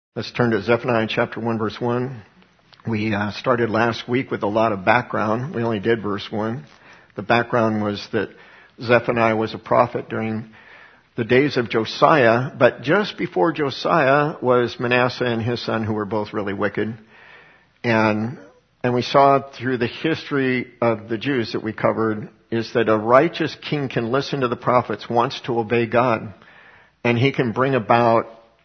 Let's turn to Zephaniah chapter 1, verse 1. We started last week with a lot of background. We only did verse 1. The background was that Zephaniah was a prophet during the days of Josiah, but just before Josiah was Manasseh and his son, who were both really wicked. And we saw through the history of the Jews that we covered is that a righteous king can listen to the prophets, wants to obey God, and he can bring about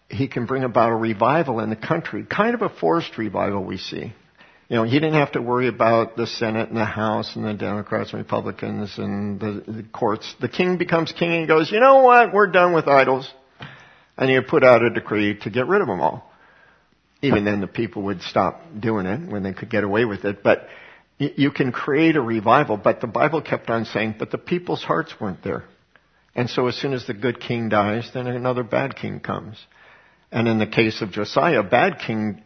a revival in the country, kind of a forced revival we see. You know, he didn't have to worry about the Senate and the House and the Democrats and Republicans and the courts. The king becomes king and he goes, you know what, we're done with idols. And he put out a decree to get rid of them all. Even then the people would stop doing it when they could get away with it. But you can create a revival, but the Bible kept on saying, but the people's hearts weren't there. And so as soon as the good king dies, then another bad king comes. And in the case of Josiah, bad king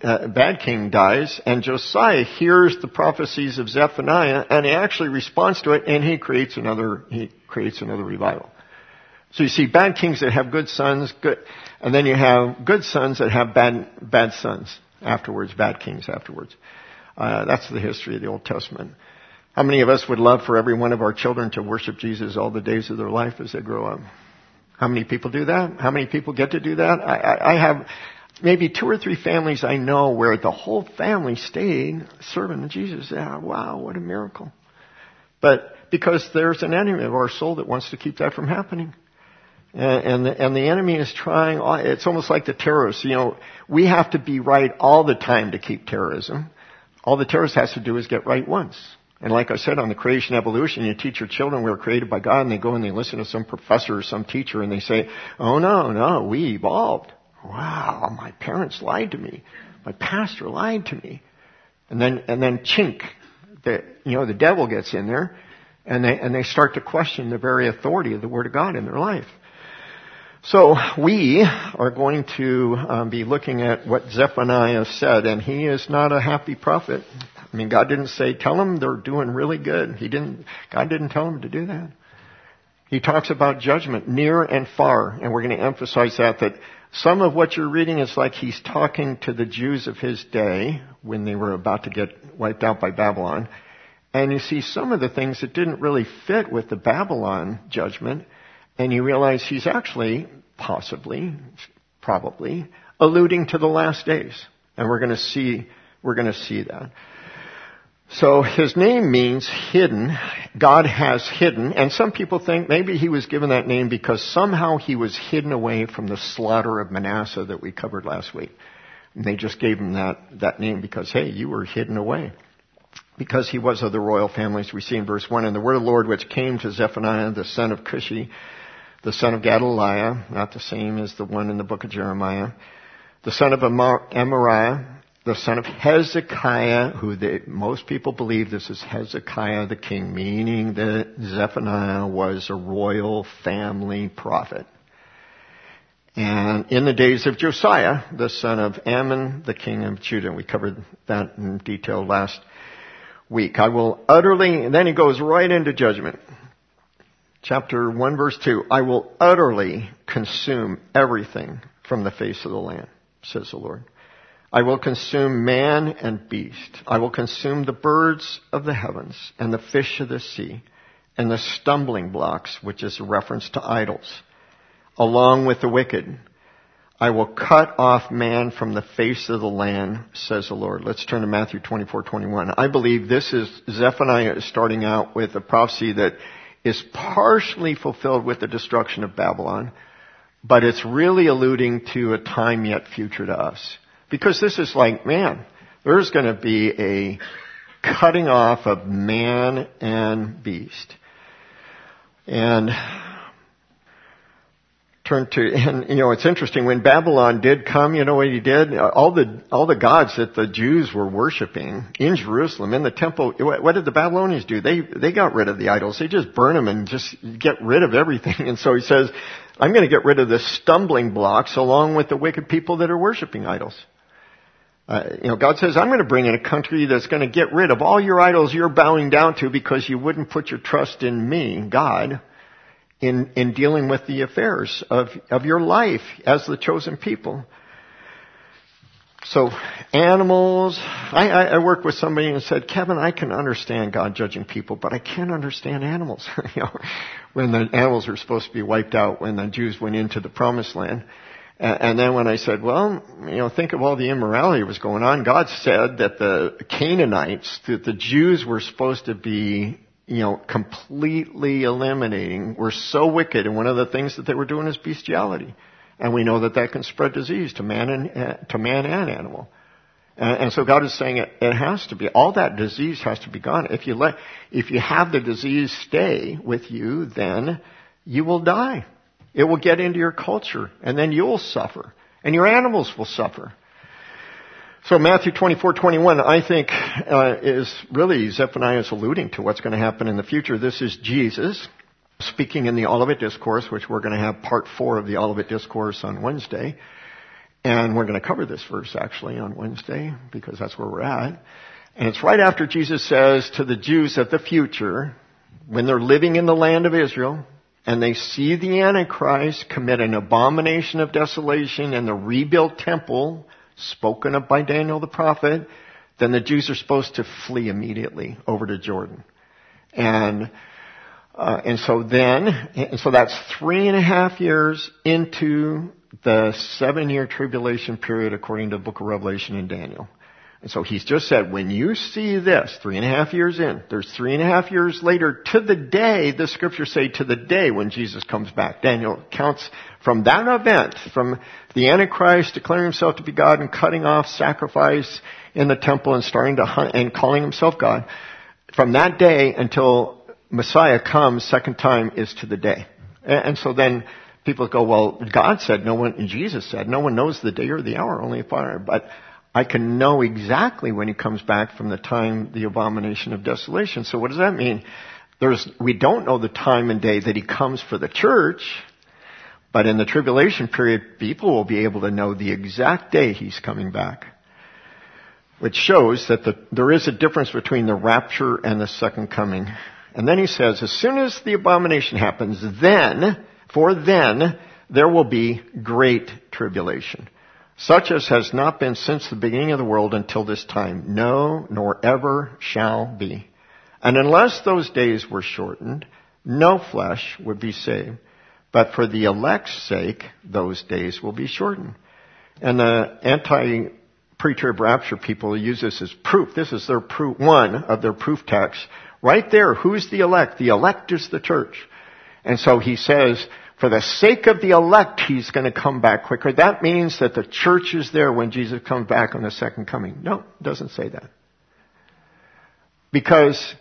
dies, and Josiah hears the prophecies of Zephaniah, and he actually responds to it, and he creates another revival. So you see bad kings that have good sons, and then you have good sons that have bad sons afterwards, bad kings afterwards. That's the history of the Old Testament. How many of us would love for every one of our children to worship Jesus all the days of their life as they grow up? How many people do that? How many people get to do that? I have maybe 2 or 3 families I know where the whole family stayed serving Jesus. Yeah, wow, what a miracle. But because there's an enemy of our soul that wants to keep that from happening. And the enemy is trying, it's almost like the terrorists. You know, we have to be right all the time to keep terrorism. All the terrorist has to do is get right once. And like I said, on the creation evolution, you teach your children we were created by God, and they go and they listen to some professor or some teacher, and they say, oh no, we evolved. Wow, my parents lied to me. My pastor lied to me. And then chink, the devil gets in there, and they start to question the very authority of the Word of God in their life. So we are going to be looking at what Zephaniah said, and he is not a happy prophet. I mean, God didn't say, tell them they're doing really good. God didn't tell him to do that. He talks about judgment near and far, and we're going to emphasize that some of what you're reading is like he's talking to the Jews of his day when they were about to get wiped out by Babylon. And you see some of the things that didn't really fit with the Babylon judgment, and you realize he's actually probably alluding to the last days. And we're going to see that. So his name means hidden. God has hidden. And some people think maybe he was given that name because somehow he was hidden away from the slaughter of Manasseh that we covered last week. And they just gave him that name because, hey, you were hidden away. Because he was of the royal families, we see in verse 1, and the word of the Lord which came to Zephaniah, the son of Cushi, the son of Gedaliah, not the same as the one in the book of Jeremiah, the son of Amariah, the son of Hezekiah, most people believe this is Hezekiah the king, meaning that Zephaniah was a royal family prophet. And in the days of Josiah, the son of Ammon, the king of Judah. We covered that in detail last week. And then he goes right into judgment. Chapter 1, verse 2, I will utterly consume everything from the face of the land, says the Lord. I will consume man and beast. I will consume the birds of the heavens and the fish of the sea and the stumbling blocks, which is a reference to idols, along with the wicked. I will cut off man from the face of the land, says the Lord. Let's turn to Matthew 24:21. I believe this is Zephaniah is starting out with a prophecy that is partially fulfilled with the destruction of Babylon, but it's really alluding to a time yet future to us. Because this is like, man, there's going to be a cutting off of man and beast. And it's interesting, when Babylon did come, you know what he did? All the gods that the Jews were worshiping in Jerusalem, in the temple, what did the Babylonians do? They got rid of the idols. They just burn them and just get rid of everything. And so he says, I'm going to get rid of the stumbling blocks along with the wicked people that are worshiping idols. God says, I'm going to bring in a country that's going to get rid of all your idols you're bowing down to because you wouldn't put your trust in me, God, in dealing with the affairs of your life as the chosen people. So animals, I worked with somebody and said, Kevin, I can understand God judging people, but I can't understand animals. When the animals were supposed to be wiped out when the Jews went into the promised land. And then when I said, well, think of all the immorality that was going on. God said that the Canaanites, that the Jews were supposed to be, completely eliminating, were so wicked. And one of the things that they were doing is bestiality. And we know that can spread disease to man and animal. And so God is saying it has to be, all that disease has to be gone. If you have the disease stay with you, then you will die. It will get into your culture, and then you'll suffer, and your animals will suffer. So Matthew 24:21, I think, is really Zephaniah is alluding to what's going to happen in the future. This is Jesus speaking in the Olivet Discourse, which we're going to have part 4 of the Olivet Discourse on Wednesday. And we're going to cover this verse actually on Wednesday because that's where we're at. And it's right after Jesus says to the Jews of the future, when they're living in the land of Israel, and they see the Antichrist commit an abomination of desolation in the rebuilt temple, spoken of by Daniel the prophet, then the Jews are supposed to flee immediately over to Jordan. And so that's 3.5 years into the 7-year tribulation period according to the book of Revelation and Daniel. And so he's just said, when you see this, 3.5 years in, there's 3.5 years later to the day, the scriptures say to the day when Jesus comes back. Daniel counts from that event, from the Antichrist declaring himself to be God and cutting off sacrifice in the temple and starting to hunt and calling himself God. From that day until Messiah comes second time is to the day. And so then people go, well, God said no one, and Jesus said, no one knows the day or the hour, only a Father. But I can know exactly when he comes back from the time the abomination of desolation. So what does that mean? We don't know the time and day that he comes for the church, but in the tribulation period, people will be able to know the exact day he's coming back. Which shows that there is a difference between the rapture and the second coming. And then he says, as soon as the abomination happens, then there will be great tribulation, such as has not been since the beginning of the world until this time, no, nor ever shall be. And unless those days were shortened, no flesh would be saved. But for the elect's sake, those days will be shortened. And the anti-pre-trib rapture people use this as proof. This is their proof, one of their proof texts. Right there, who's the elect? The elect is the church. And so he says, for the sake of the elect, he's going to come back quicker. That means that the church is there when Jesus comes back on the second coming. No, it doesn't say that. Because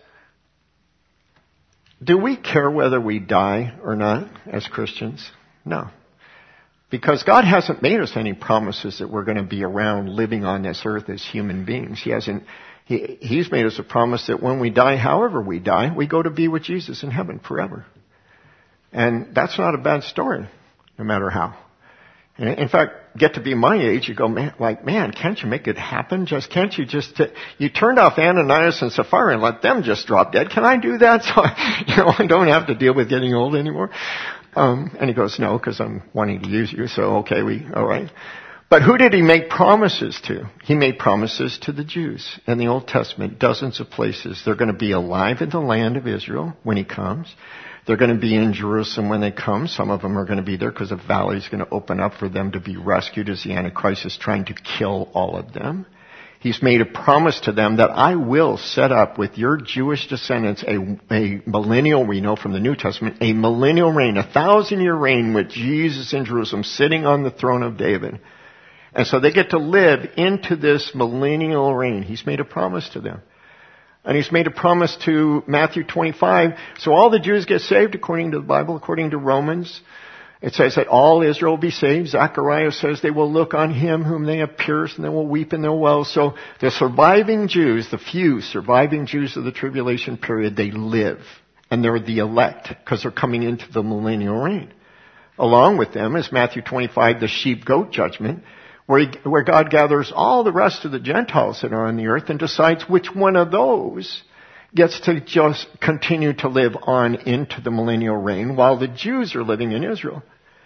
do we care whether we die or not as Christians? No. Because God hasn't made us any promises that we're going to be around living on this earth as human beings. He's made us a promise that when we die, however we die, we go to be with Jesus in heaven forever. And that's not a bad story, no matter how. In fact, get to be my age, you go, man, can't you make it happen? You turned off Ananias and Sapphira and let them just drop dead. Can I do that? So I don't have to deal with getting old anymore. And he goes, no, because I'm wanting to use you. So okay, all right. But who did he make promises to? He made promises to the Jews in the Old Testament, dozens of places. They're going to be alive in the land of Israel when he comes. They're going to be in Jerusalem when they come. Some of them are going to be there because a valley is going to open up for them to be rescued as the Antichrist is trying to kill all of them. He's made a promise to them that I will set up with your Jewish descendants a millennial, we know from the New Testament, a millennial reign, a 1,000-year reign with Jesus in Jerusalem sitting on the throne of David. And so they get to live into this millennial reign. He's made a promise to them. And he's made a promise to Matthew 25. So all the Jews get saved according to the Bible, according to Romans. It says that all Israel will be saved. Zechariah says they will look on him whom they have pierced and they will weep in their wells. So the surviving Jews, the few surviving Jews of the tribulation period, they live. And they're the elect because they're coming into the millennial reign. Along with them is Matthew 25, the sheep-goat judgment, where God gathers all the rest of the Gentiles that are on the earth and decides which one of those gets to just continue to live on into the millennial reign while the Jews are living in Israel.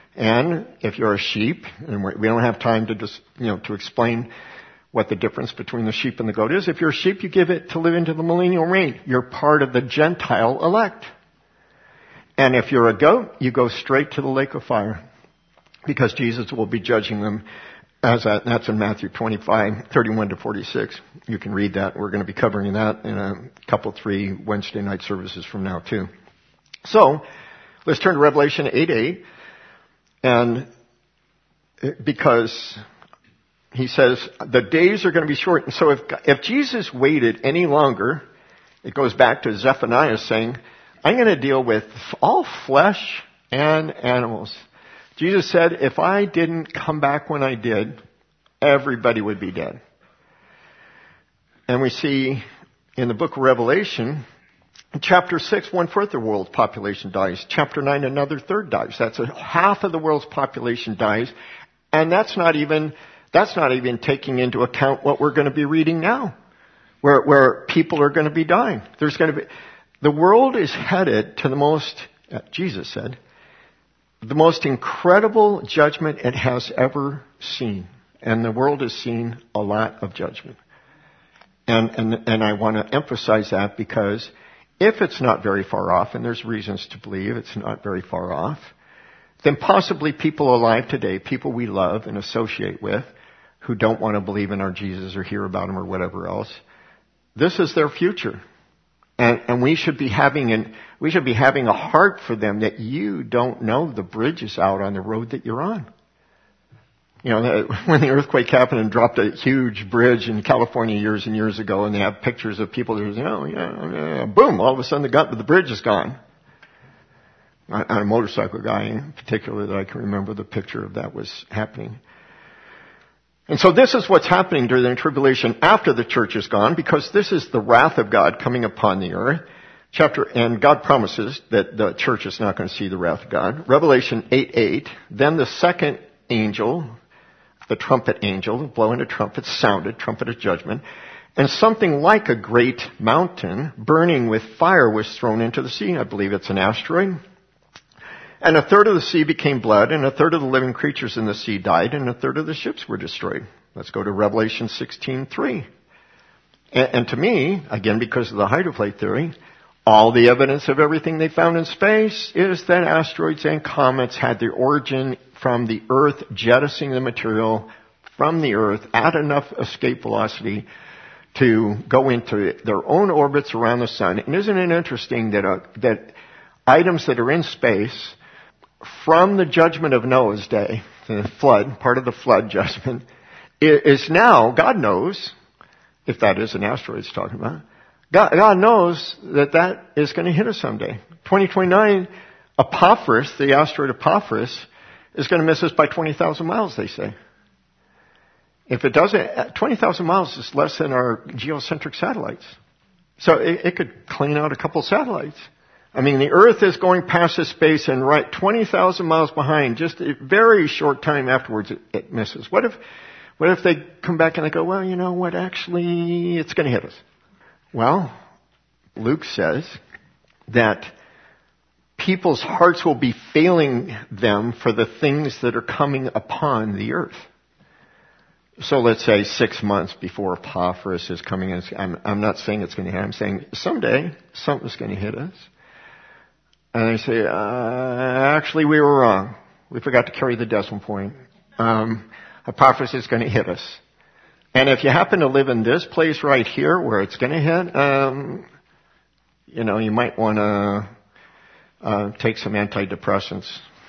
And if you're a sheep, and we don't have time to just, to explain what the difference between the sheep and the goat is. If you're a sheep, you give it to live into the millennial reign. You're part of the Gentile elect. And if you're a goat, you go straight to the lake of fire, because Jesus will be judging them. That's in Matthew 25:31-46. You can read that. We're going to be covering that in a couple, 3 Wednesday night services from now too. So, let's turn to Revelation 8:8. And because he says the days are going to be short. And so if Jesus waited any longer, it goes back to Zephaniah saying, I'm going to deal with all flesh and animals. Jesus said, if I didn't come back when I did, everybody would be dead. And we see in the book of Revelation, in chapter 6, 1/4 of the world's population dies. Chapter 9, another third dies. That's half of the world's population dies. And that's not even taking into account what we're going to be reading now, where people are going to be dying. The world is headed to Jesus said, the most incredible judgment it has ever seen. And the world has seen a lot of judgment. And I want to emphasize that, because if it's not very far off, and there's reasons to believe it's not very far off, then possibly people alive today, people we love and associate with, who don't want to believe in our Jesus or hear about him or whatever else, this is their future. And we should be having a heart for them, that you don't know the bridge is out on the road that you're on. When the earthquake happened and dropped a huge bridge in California years and years ago, and they have pictures of people that boom, all of a sudden the bridge is gone. I'm a motorcycle guy in particular that I can remember the picture of that was happening. And so this is what's happening during the tribulation after the church is gone, because this is the wrath of God coming upon the earth. And God promises that the church is not going to see the wrath of God. Revelation 8:8. Then the second angel, the trumpet angel, blowing a trumpet, sounded, trumpet of judgment, and something like a great mountain burning with fire was thrown into the sea. I believe it's an asteroid. And 1/3 of the sea became blood, and 1/3 of the living creatures in the sea died, and 1/3 of the ships were destroyed. Let's go to Revelation 16:3. And to me, again, because of the hydroplate theory, all the evidence of everything they found in space is that asteroids and comets had their origin from the Earth jettisoning the material from the Earth at enough escape velocity to go into their own orbits around the sun. And isn't it interesting that items that are in space from the judgment of Noah's day, the flood, part of the flood judgment, is now, God knows, if that is an asteroid it's talking about, God knows that is going to hit us someday. 2029, Apophis, the asteroid Apophis, is going to miss us by 20,000 miles, they say. If it doesn't, 20,000 miles is less than our geocentric satellites. So it could clean out a couple satellites. I mean, the Earth is going past this space and right 20,000 miles behind. Just a very short time afterwards, it misses. What if they come back and they go, well, you know what? Actually, it's going to hit us. Well, Luke says that people's hearts will be failing them for the things that are coming upon the earth. So let's say 6 months before Apophis is coming in. I'm not saying it's going to hit. I'm saying someday something's going to hit us. And they say, actually we were wrong. We forgot to carry the decimal point. Apophis is going to hit us. And if you happen to live in this place right here where it's going to hit, you might want to take some antidepressants.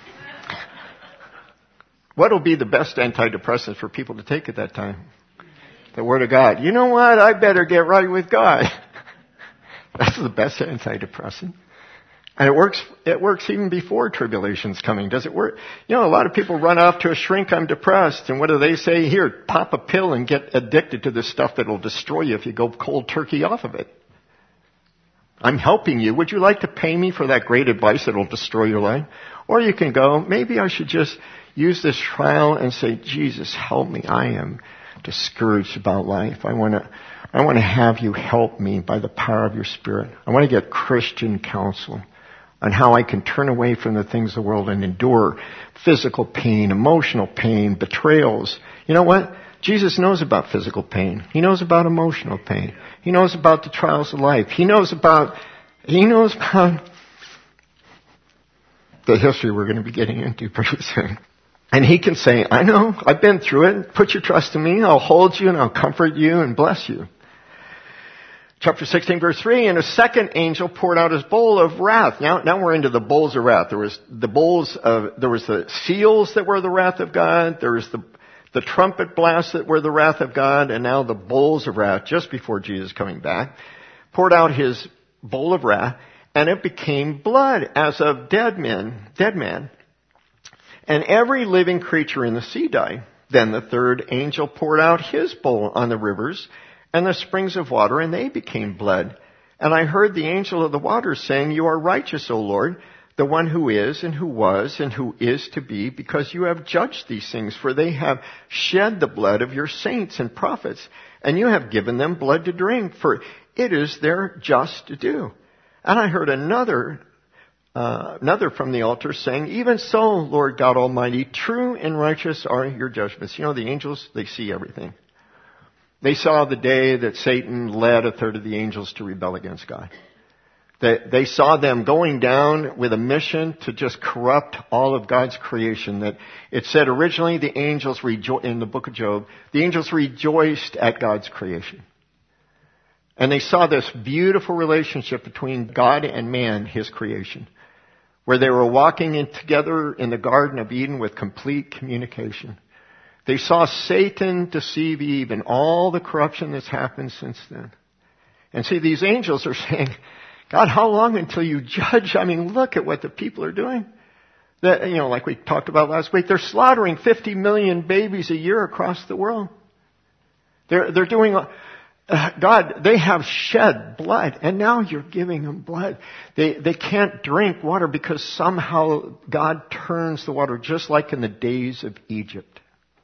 What will be the best antidepressants for people to take at that time? The Word of God. You know what? I better get right with God. That's the best antidepressant. And it works even before tribulation's coming. Does it work? A lot of people run off to a shrink, I'm depressed. And what do they say? Here, pop a pill and get addicted to this stuff that'll destroy you if you go cold turkey off of it. I'm helping you. Would you like to pay me for that great advice that'll destroy your life? Or you can go, maybe I should just use this trial and say, Jesus, help me. I am discouraged about life. I want to have you help me by the power of your Spirit. I want to get Christian counsel. on how I can turn away from the things of the world and endure physical pain, emotional pain, betrayals. You know what? Jesus knows about physical pain. He knows about emotional pain. He knows about the trials of life. He knows about the history we're going to be getting into pretty soon. And he can say, I know, I've been through it. Put your trust in me. I'll hold you and I'll comfort you and bless you. Chapter 16, verse 3, and a second angel poured out his bowl of wrath. Now we're into the bowls of wrath. There was the seals that were the wrath of God. There was the trumpet blasts that were the wrath of God. And now the bowls of wrath, just before Jesus coming back, poured out his bowl of wrath, and it became blood as of dead man. And every living creature in the sea died. Then the third angel poured out his bowl on the rivers and the springs of water, and they became blood. And I heard the angel of the waters saying, You are righteous, O Lord, the one who is and who was and who is to be, because you have judged these things, for they have shed the blood of your saints and prophets, and you have given them blood to drink, for it is their just due. And I heard another from the altar saying, Even so, Lord God Almighty, true and righteous are your judgments. You know, the angels, they see everything. They saw the day that Satan led a third of the angels to rebel against God. They saw them going down with a mission to just corrupt all of God's creation. That it said originally the angels in the book of Job, the angels rejoiced at God's creation. And they saw this beautiful relationship between God and man, his creation, where they were walking together in the Garden of Eden with complete communication. They saw Satan deceive Eve and all the corruption that's happened since then. And see, these angels are saying, God, how long until you judge? I mean, look at what the people are doing. That, like we talked about last week, they're slaughtering 50 million babies a year across the world. They're doing, God, they have shed blood, and now you're giving them blood. They can't drink water because somehow God turns the water, just like in the days of Egypt.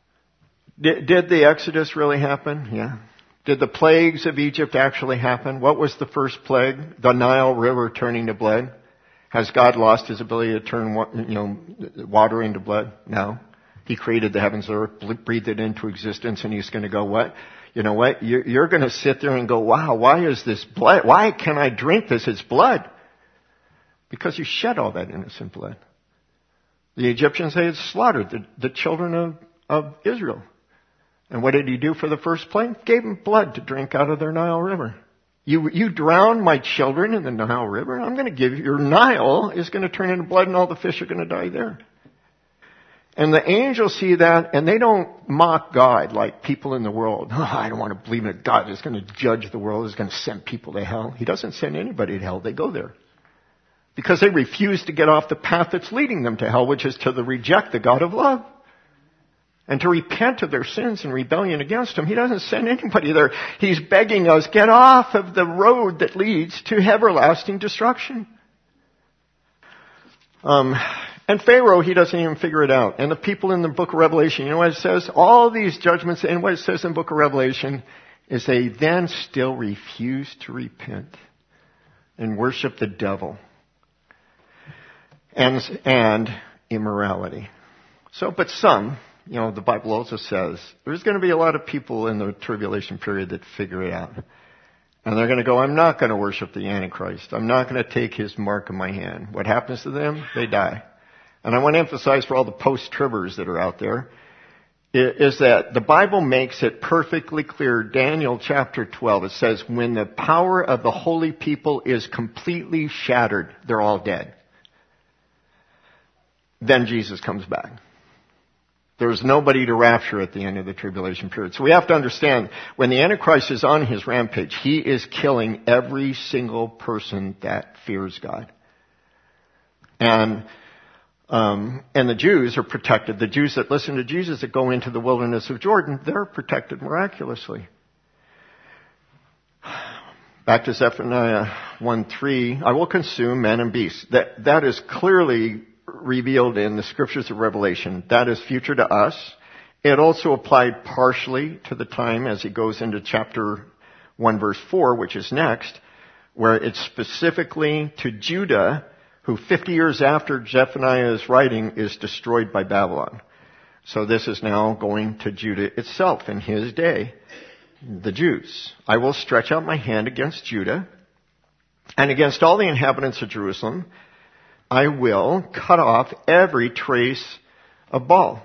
Did the Exodus really happen? Yeah. Did the plagues of Egypt actually happen? What was the first plague? The Nile River turning to blood. Has God lost his ability to turn water into blood? No. He created the heavens and earth, breathed it into existence, and he's going to go, what? You know what? You're going to sit there and go, wow, why is this blood? Why can I drink this? It's blood. Because you shed all that innocent blood. The Egyptians, they had slaughtered the children of Israel. And what did he do for the first plague? Gave them blood to drink out of their Nile River. You drown my children in the Nile River, I'm going to give you, your Nile is going to turn into blood and all the fish are going to die there. And the angels see that and they don't mock God like people in the world. Oh, I don't want to believe that God is going to judge the world, is going to send people to hell. He doesn't send anybody to hell, they go there. Because they refuse to get off the path that's leading them to hell, which is to reject the God of love. And to repent of their sins and rebellion against him. He doesn't send anybody there. He's begging us, get off of the road that leads to everlasting destruction. And Pharaoh, he doesn't even figure it out. And the people in the book of Revelation, you know what it says? All these judgments, and what it says in the book of Revelation is they then still refuse to repent and worship the devil and immorality. So, but some, the Bible also says there's going to be a lot of people in the tribulation period that figure it out. And they're going to go, I'm not going to worship the Antichrist. I'm not going to take his mark in my hand. What happens to them? They die. And I want to emphasize for all the post-tribbers that are out there, is that the Bible makes it perfectly clear. Daniel chapter 12, it says, when the power of the holy people is completely shattered, they're all dead. Then Jesus comes back. There's nobody to rapture at the end of the tribulation period. So we have to understand, when the Antichrist is on his rampage, he is killing every single person that fears God. And the Jews are protected. The Jews that listen to Jesus, that go into the wilderness of Jordan, they're protected miraculously. Back to Zephaniah 1:3, I will consume man and beast. That is clearly revealed in the scriptures of Revelation. That is future to us. It also applied partially to the time as he goes into chapter 1 verse 4, which is next, where it's specifically to Judah, who 50 years after Zephaniah's writing is destroyed by Babylon. So this is now going to Judah itself in his day, the Jews. I will stretch out my hand against Judah and against all the inhabitants of Jerusalem. I will cut off every trace of Baal,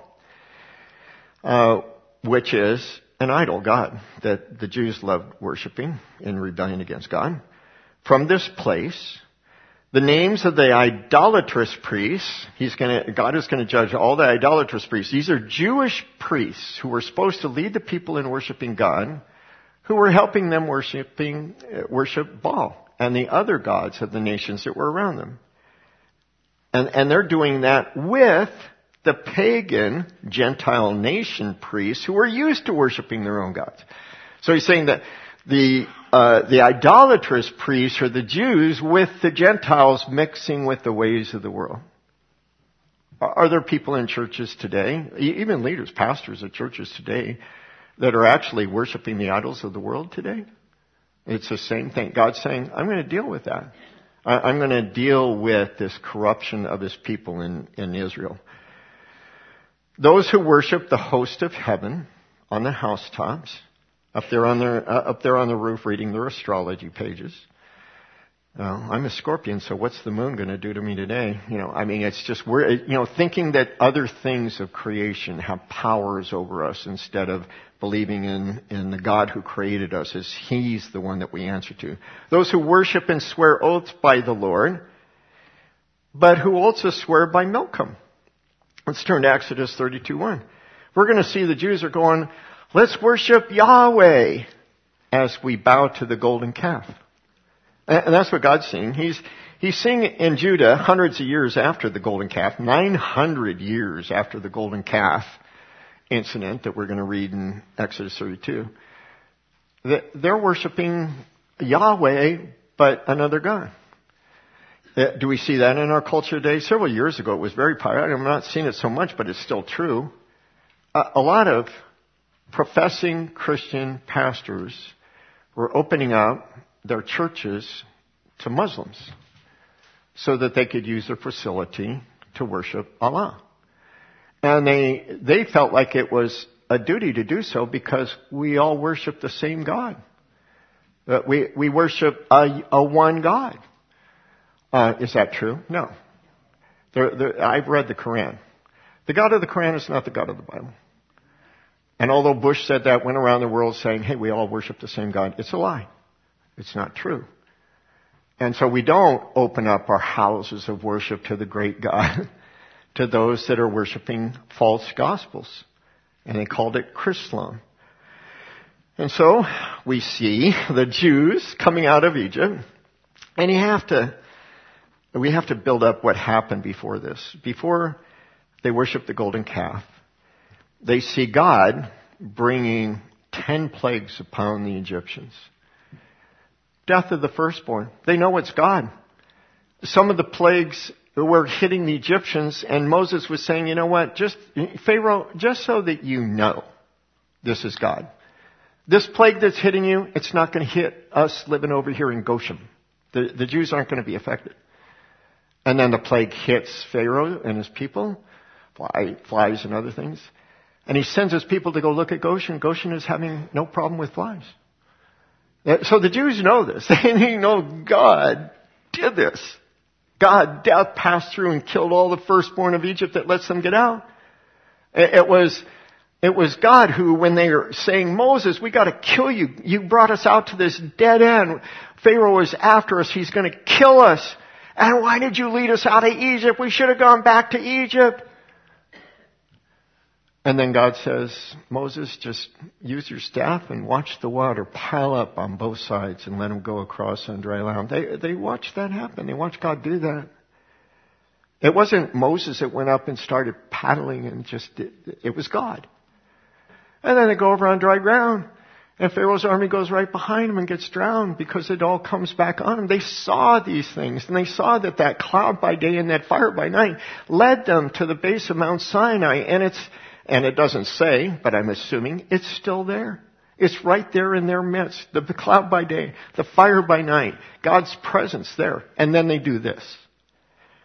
which is an idol god that the Jews loved worshiping in rebellion against God. From this place, the names of the idolatrous priests, God is going to judge all the idolatrous priests. These are Jewish priests who were supposed to lead the people in worshiping God, who were helping them worship Baal and the other gods of the nations that were around them. And they're doing that with the pagan Gentile nation priests who were used to worshiping their own gods. So he's saying that the idolatrous priests are the Jews with the Gentiles mixing with the ways of the world. Are there people in churches today, even leaders, pastors of churches today, that are actually worshiping the idols of the world today? It's the same thing. God's saying, I'm going to deal with that. I'm going to deal with this corruption of his people in Israel. Those who worship the host of heaven on the housetops, up there on the roof reading their astrology pages. I'm a Scorpion, so what's the moon going to do to me today? It's just thinking that other things of creation have powers over us instead of believing in the God who created us as he's the one that we answer to. Those who worship and swear oaths by the Lord, but who also swear by Milcom. Let's turn to Exodus 32:1. We're going to see the Jews are going, let's worship Yahweh as we bow to the golden calf. And that's what God's seeing. He's seeing in Judah hundreds of years after the golden calf, 900 years after the golden calf incident that we're going to read in Exodus 32. They're worshiping Yahweh, but another God. Do we see that in our culture today? Several years ago it was very popular. I'm not seeing it so much, but it's still true. A lot of professing Christian pastors were opening up their churches to Muslims so that they could use their facility to worship Allah. And they felt like it was a duty to do so because we all worship the same God. We worship a one God. Is that true? No. I've read the Quran. The God of the Quran is not the God of the Bible. And although Bush said that, went around the world saying, hey, we all worship the same God, it's a lie. It's not true. And so we don't open up our houses of worship to the great God, to those that are worshiping false gospels. And they called it Chrislam. And so we see the Jews coming out of Egypt. And we have to build up what happened before this. Before they worship the golden calf, they see God bringing 10 plagues upon the Egyptians. Death of the firstborn. They know it's God. Some of the plagues were hitting the Egyptians, and Moses was saying, you know what, Pharaoh, just so that you know this is God. This plague that's hitting you, it's not going to hit us living over here in Goshen. The Jews aren't going to be affected. And then the plague hits Pharaoh and his people, flies and other things. And he sends his people to go look at Goshen. Goshen is having no problem with flies. So the Jews know this. They know God did this. Death passed through and killed all the firstborn of Egypt that lets them get out. It was God who, when they were saying, Moses, we got to kill you. You brought us out to this dead end. Pharaoh is after us. He's going to kill us. And why did you lead us out of Egypt? We should have gone back to Egypt. And then God says, Moses, just use your staff and watch the water pile up on both sides and let them go across on dry land. They watched that happen. They watched God do that. It wasn't Moses that went up and started paddling and it was God. And then they go over on dry ground. And Pharaoh's army goes right behind him and gets drowned because it all comes back on him. They saw these things, and they saw that cloud by day and that fire by night led them to the base of Mount Sinai. And it doesn't say, but I'm assuming it's still there. It's right there in their midst. The cloud by day, the fire by night, God's presence there. And then they do this.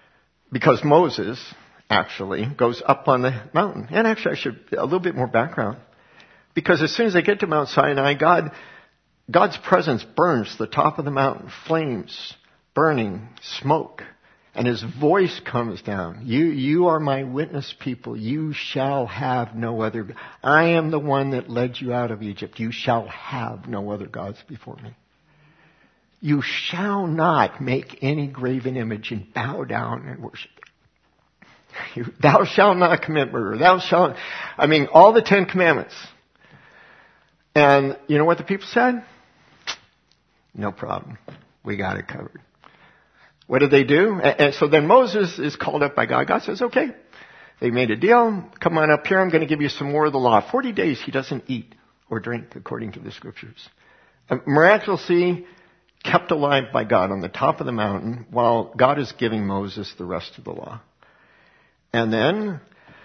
Because Moses actually goes up on the mountain. And actually, a little bit more background. Because as soon as they get to Mount Sinai, God's presence burns the top of the mountain, flames, burning, smoke. And his voice comes down. You are my witness people. You shall have no other. I am the one that led you out of Egypt. You shall have no other gods before me. You shall not make any graven image and bow down and worship it. Thou shalt not commit murder. All the 10 Commandments. And you know what the people said? No problem. We got it covered. What did they do? And so then Moses is called up by God. God says, okay, they made a deal. Come on up here. I'm going to give you some more of the law. 40 days he doesn't eat or drink according to the scriptures. And miraculously kept alive by God on the top of the mountain while God is giving Moses the rest of the law. And then,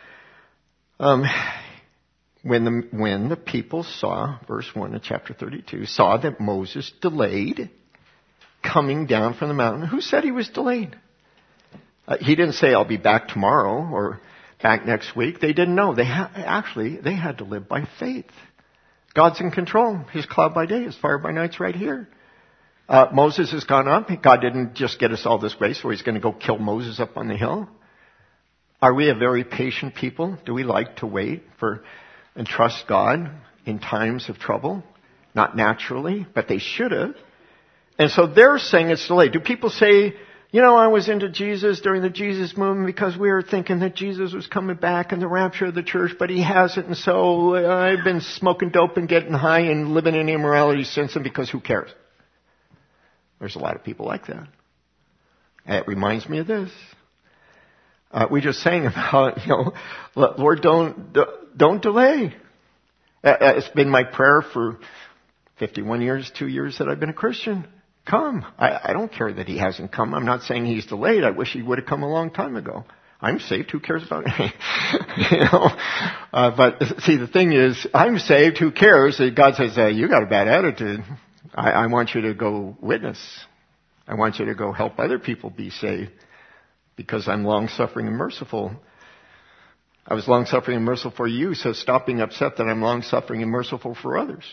when the people saw, verse 1 of chapter 32, saw that Moses delayed coming down from the mountain. Who said he was delayed? He didn't say, I'll be back tomorrow or back next week. They didn't know. They had to live by faith. God's in control. His cloud by day, his fire by night's right here. Moses has gone up. God didn't just get us all this way, so he's going to go kill Moses up on the hill. Are we a very patient people? Do we like to wait and trust God in times of trouble? Not naturally, but they should have. And so they're saying it's delayed. Do people say, I was into Jesus during the Jesus movement because we were thinking that Jesus was coming back in the rapture of the church, but he hasn't, and so I've been smoking dope and getting high and living in immorality since then because who cares? There's a lot of people like that. It reminds me of this. We just sang about, Lord, don't delay. It's been my prayer for 51 years, 2 years that I've been a Christian. Come. I don't care that he hasn't come. I'm not saying he's delayed. I wish he would have come a long time ago. I'm saved. Who cares about it? But see, the thing is, I'm saved. Who cares? God says, you got a bad attitude. I want you to go witness. I want you to go help other people be saved because I'm long-suffering and merciful. I was long-suffering and merciful for you, so stop being upset that I'm long-suffering and merciful for others.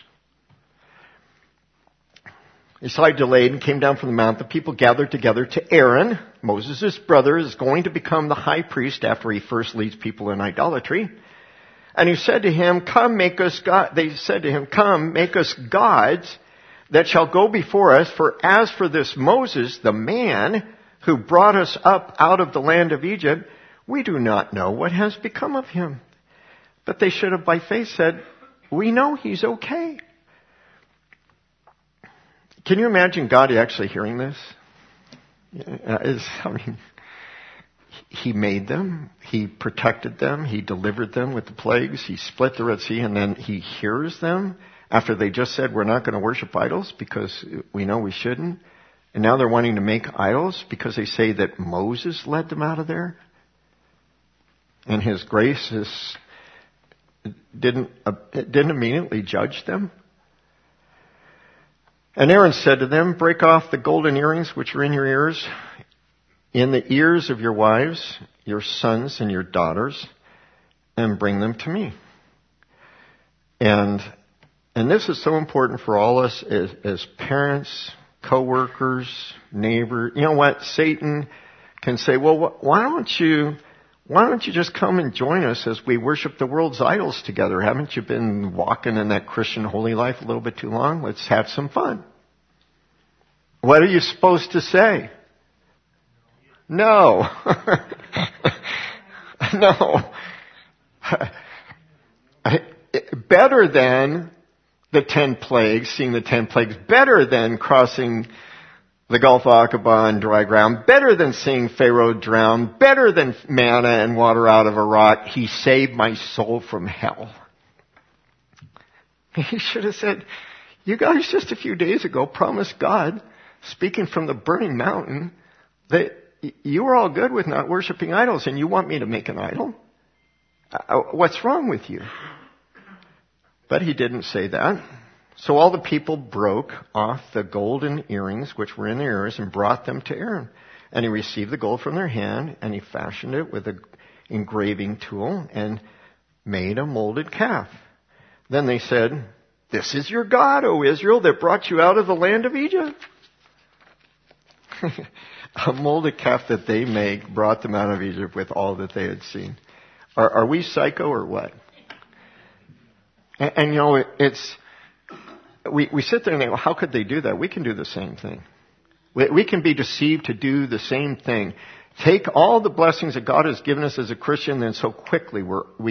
So I delayed and came down from the mount. The people gathered together to Aaron, Moses' brother, is going to become the high priest after he first leads people in idolatry. And he said to him, come make us God. They said to him, come make us gods that shall go before us. For as for this Moses, the man who brought us up out of the land of Egypt, we do not know what has become of him. But they should have by faith said, we know he's okay. Can you imagine God actually hearing this? He made them. He protected them. He delivered them with the plagues. He split the Red Sea, and then he hears them after they just said, we're not going to worship idols because we know we shouldn't. And now they're wanting to make idols because they say that Moses led them out of there. And his grace didn't immediately judge them. And Aaron said to them, break off the golden earrings which are in your ears, in the ears of your wives, your sons, and your daughters, and bring them to me. And this is so important for all us as parents, co-workers, neighbors. You know what? Satan can say, well, why don't you just come and join us as we worship the world's idols together? Haven't you been walking in that Christian holy life a little bit too long? Let's have some fun. What are you supposed to say? No. No. Better than the 10 plagues, seeing the 10 plagues, better than crossing the Gulf of Aqaba on dry ground, better than seeing Pharaoh drown, better than manna and water out of a rock. He saved my soul from hell. He should have said, you guys just a few days ago promised God, speaking from the burning mountain, that you were all good with not worshiping idols, and you want me to make an idol? What's wrong with you? But he didn't say that. So all the people broke off the golden earrings which were in their ears and brought them to Aaron. And he received the gold from their hand, and he fashioned it with an engraving tool and made a molded calf. Then they said, "This is your God, O Israel, that brought you out of the land of Egypt." A molded calf that they make brought them out of Egypt with all that they had seen. Are we psycho or what? And we sit there and think, well, how could they do that? We can do the same thing. We can be deceived to do the same thing. Take all the blessings that God has given us as a Christian, and so quickly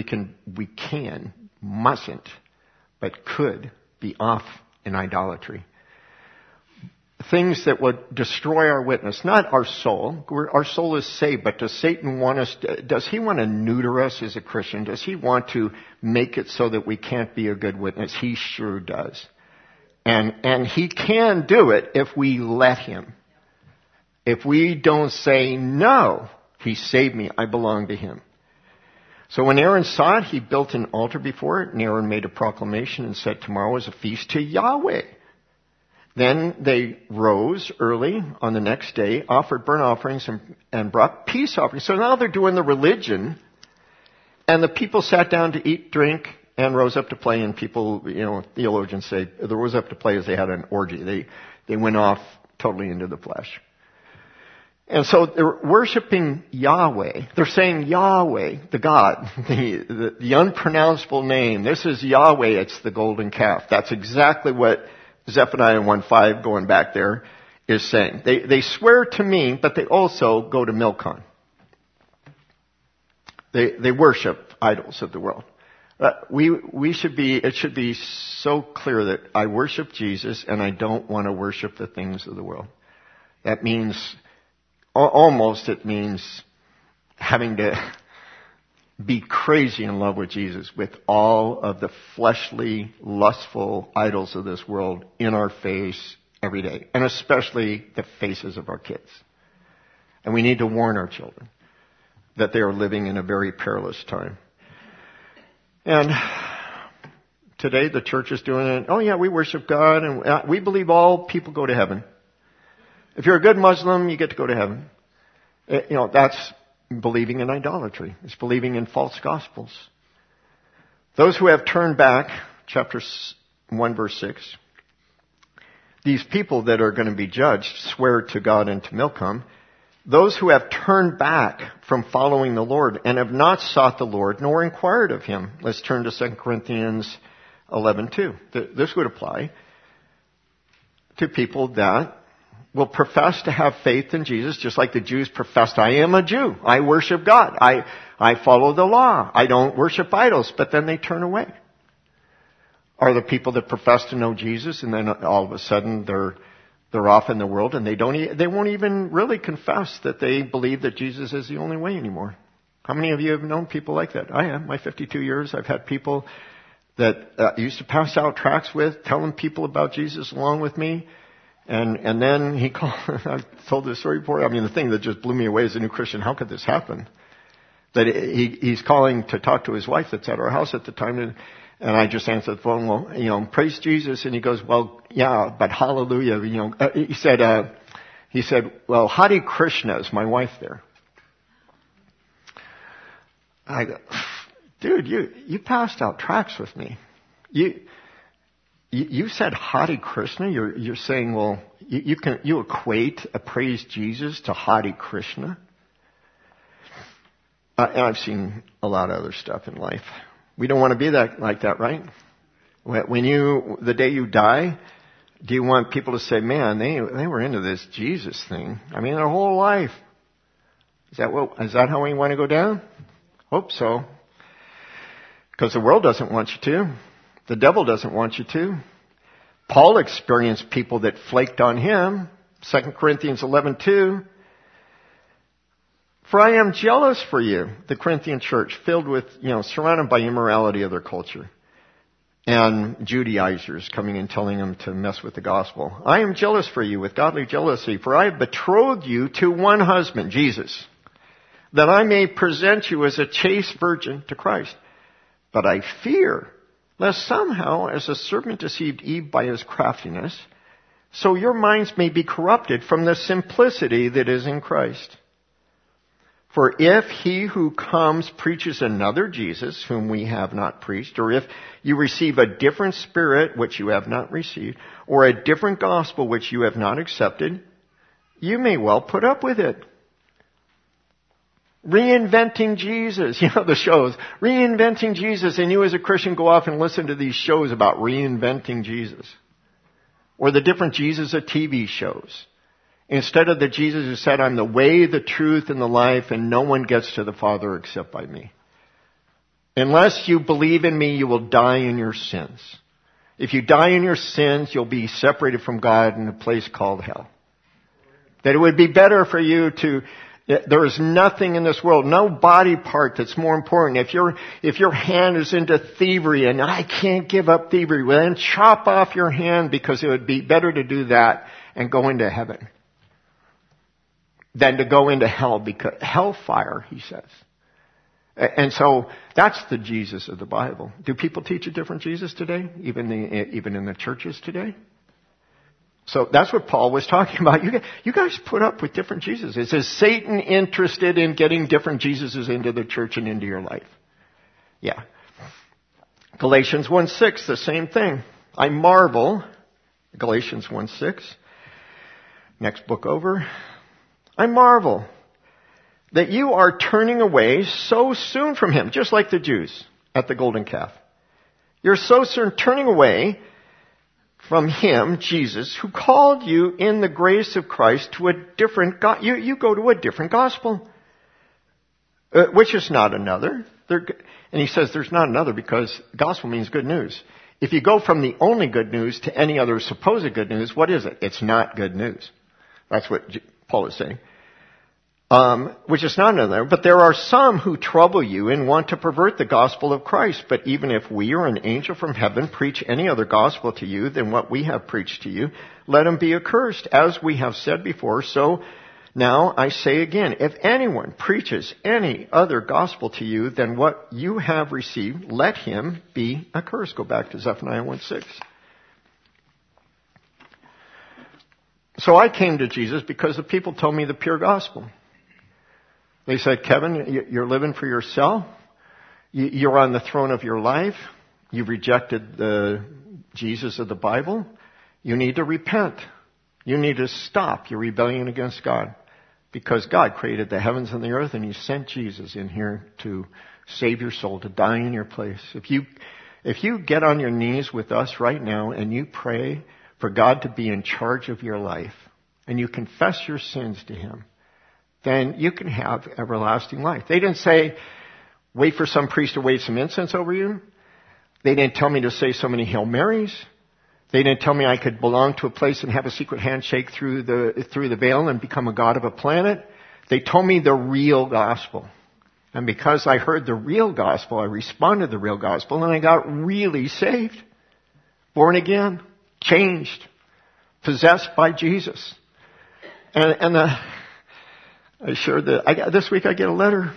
mustn't, but could be off in idolatry. Things that would destroy our witness, not our soul. Our soul is saved, but does Satan want us, does he want to neuter us as a Christian? Does he want to make it so that we can't be a good witness? He sure does. And he can do it if we let him. If we don't say, no, he saved me, I belong to him. So when Aaron saw it, he built an altar before it, and Aaron made a proclamation and said, "Tomorrow is a feast to Yahweh." Then they rose early on the next day, offered burnt offerings and brought peace offerings. So now they're doing the religion, and the people sat down to eat, drink, and rose up to play. And people, theologians say, they rose up to play as they had an orgy. They went off totally into the flesh. And so they're worshiping Yahweh. They're saying Yahweh, the God, the unpronounceable name. This is Yahweh, it's the golden calf. That's exactly what Zephaniah 1:5, going back there, is saying. They swear to me, but they also go to Milcom. They worship idols of the world. It should be so clear that I worship Jesus and I don't want to worship the things of the world. That means, it means having to be crazy in love with Jesus with all of the fleshly, lustful idols of this world in our face every day, and especially the faces of our kids. And we need to warn our children that they are living in a very perilous time. And today the church is doing it. Oh yeah, we worship God and we believe all people go to heaven. If you're a good Muslim, you get to go to heaven. That's believing in idolatry. It's believing in false gospels. Those who have turned back, chapter 1, verse 6, these people that are going to be judged swear to God and to Milcom. Those who have turned back from following the Lord and have not sought the Lord nor inquired of him. Let's turn to 2 Corinthians 11:2. This would apply to people that will profess to have faith in Jesus, just like the Jews professed, I am a Jew. I worship God. I follow the law. I don't worship idols. But then they turn away. Are the people that profess to know Jesus and then all of a sudden they're off in the world and they won't even really confess that they believe that Jesus is the only way anymore? How many of you have known people like that? I have. My 52 years, I've had people that I used to pass out tracts with, telling people about Jesus along with me. And then he called, I've told this story before. I mean, the thing that just blew me away as a new Christian, how could this happen? That he's calling to talk to his wife that's at our house at the time. And I just answered the phone, well, praise Jesus. And he goes, well, yeah, but hallelujah. He said, well, Hare Krishna is my wife there. I go, dude, you passed out tracts with me. You said Hare Krishna. You're saying, well, you equate a praise Jesus to Hare Krishna. And I've seen a lot of other stuff in life. We don't want to be like that, right? The day you die, do you want people to say, man, they were into this Jesus thing? I mean, their whole life. Is that how we want to go down? Hope so. Because the world doesn't want you to. The devil doesn't want you to. Paul experienced people that flaked on him. 2 Corinthians 11:2. For I am jealous for you, the Corinthian church, filled with, surrounded by immorality of their culture. And Judaizers coming and telling them to mess with the gospel. I am jealous for you with godly jealousy, for I have betrothed you to one husband, Jesus, that I may present you as a chaste virgin to Christ. But I fear, lest somehow, as the serpent deceived Eve by his craftiness, so your minds may be corrupted from the simplicity that is in Christ. For if he who comes preaches another Jesus, whom we have not preached, or if you receive a different spirit which you have not received, or a different gospel which you have not accepted, you may well put up with it. Reinventing Jesus, the shows. Reinventing Jesus, and you as a Christian go off and listen to these shows about reinventing Jesus. Or the different Jesus of TV shows. Instead of the Jesus who said, I'm the way, the truth, and the life, and no one gets to the Father except by me. Unless you believe in me, you will die in your sins. If you die in your sins, you'll be separated from God in a place called hell. That it would be better for you to, there is nothing in this world, no body part that's more important. If your hand is into thievery and I can't give up thievery, well then chop off your hand, because it would be better to do that and go into heaven than to go into hell, because hellfire, he says. And so that's the Jesus of the Bible. Do people teach a different Jesus today, even in the churches today? So that's what Paul was talking about. You guys put up with different Jesuses. Is Satan interested in getting different Jesuses into the church and into your life? Yeah. Galatians 1:6, the same thing. I marvel. Galatians 1:6. Next book over. I marvel that you are turning away so soon from him, just like the Jews at the golden calf. You're so soon turning away from him, Jesus, who called you in the grace of Christ to a different you go to a different gospel, which is not another. And he says there's not another because gospel means good news. If you go from the only good news to any other supposed good news, what is it? It's not good news. That's what Paul is saying. Which is not another. But there are some who trouble you and want to pervert the gospel of Christ. But even if we or an angel from heaven preach any other gospel to you than what we have preached to you, let him be accursed. As we have said before, so now I say again, if anyone preaches any other gospel to you than what you have received, let him be accursed. Go back to Zephaniah 1:6. So I came to Jesus because the people told me the pure gospel. They said, Kevin, you're living for yourself. You're on the throne of your life. You've rejected the Jesus of the Bible. You need to repent. You need to stop your rebellion against God. Because God created the heavens and the earth, and he sent Jesus in here to save your soul, to die in your place. If you get on your knees with us right now and you pray for God to be in charge of your life, and you confess your sins to him, then you can have everlasting life. They didn't say, wait for some priest to wave some incense over you. They didn't tell me to say so many Hail Marys. They didn't tell me I could belong to a place and have a secret handshake through the veil and become a god of a planet. They told me the real gospel. And because I heard the real gospel, I responded to the real gospel, and I got really saved. Born again. Changed. Possessed by Jesus. And I shared that this week I get a letter.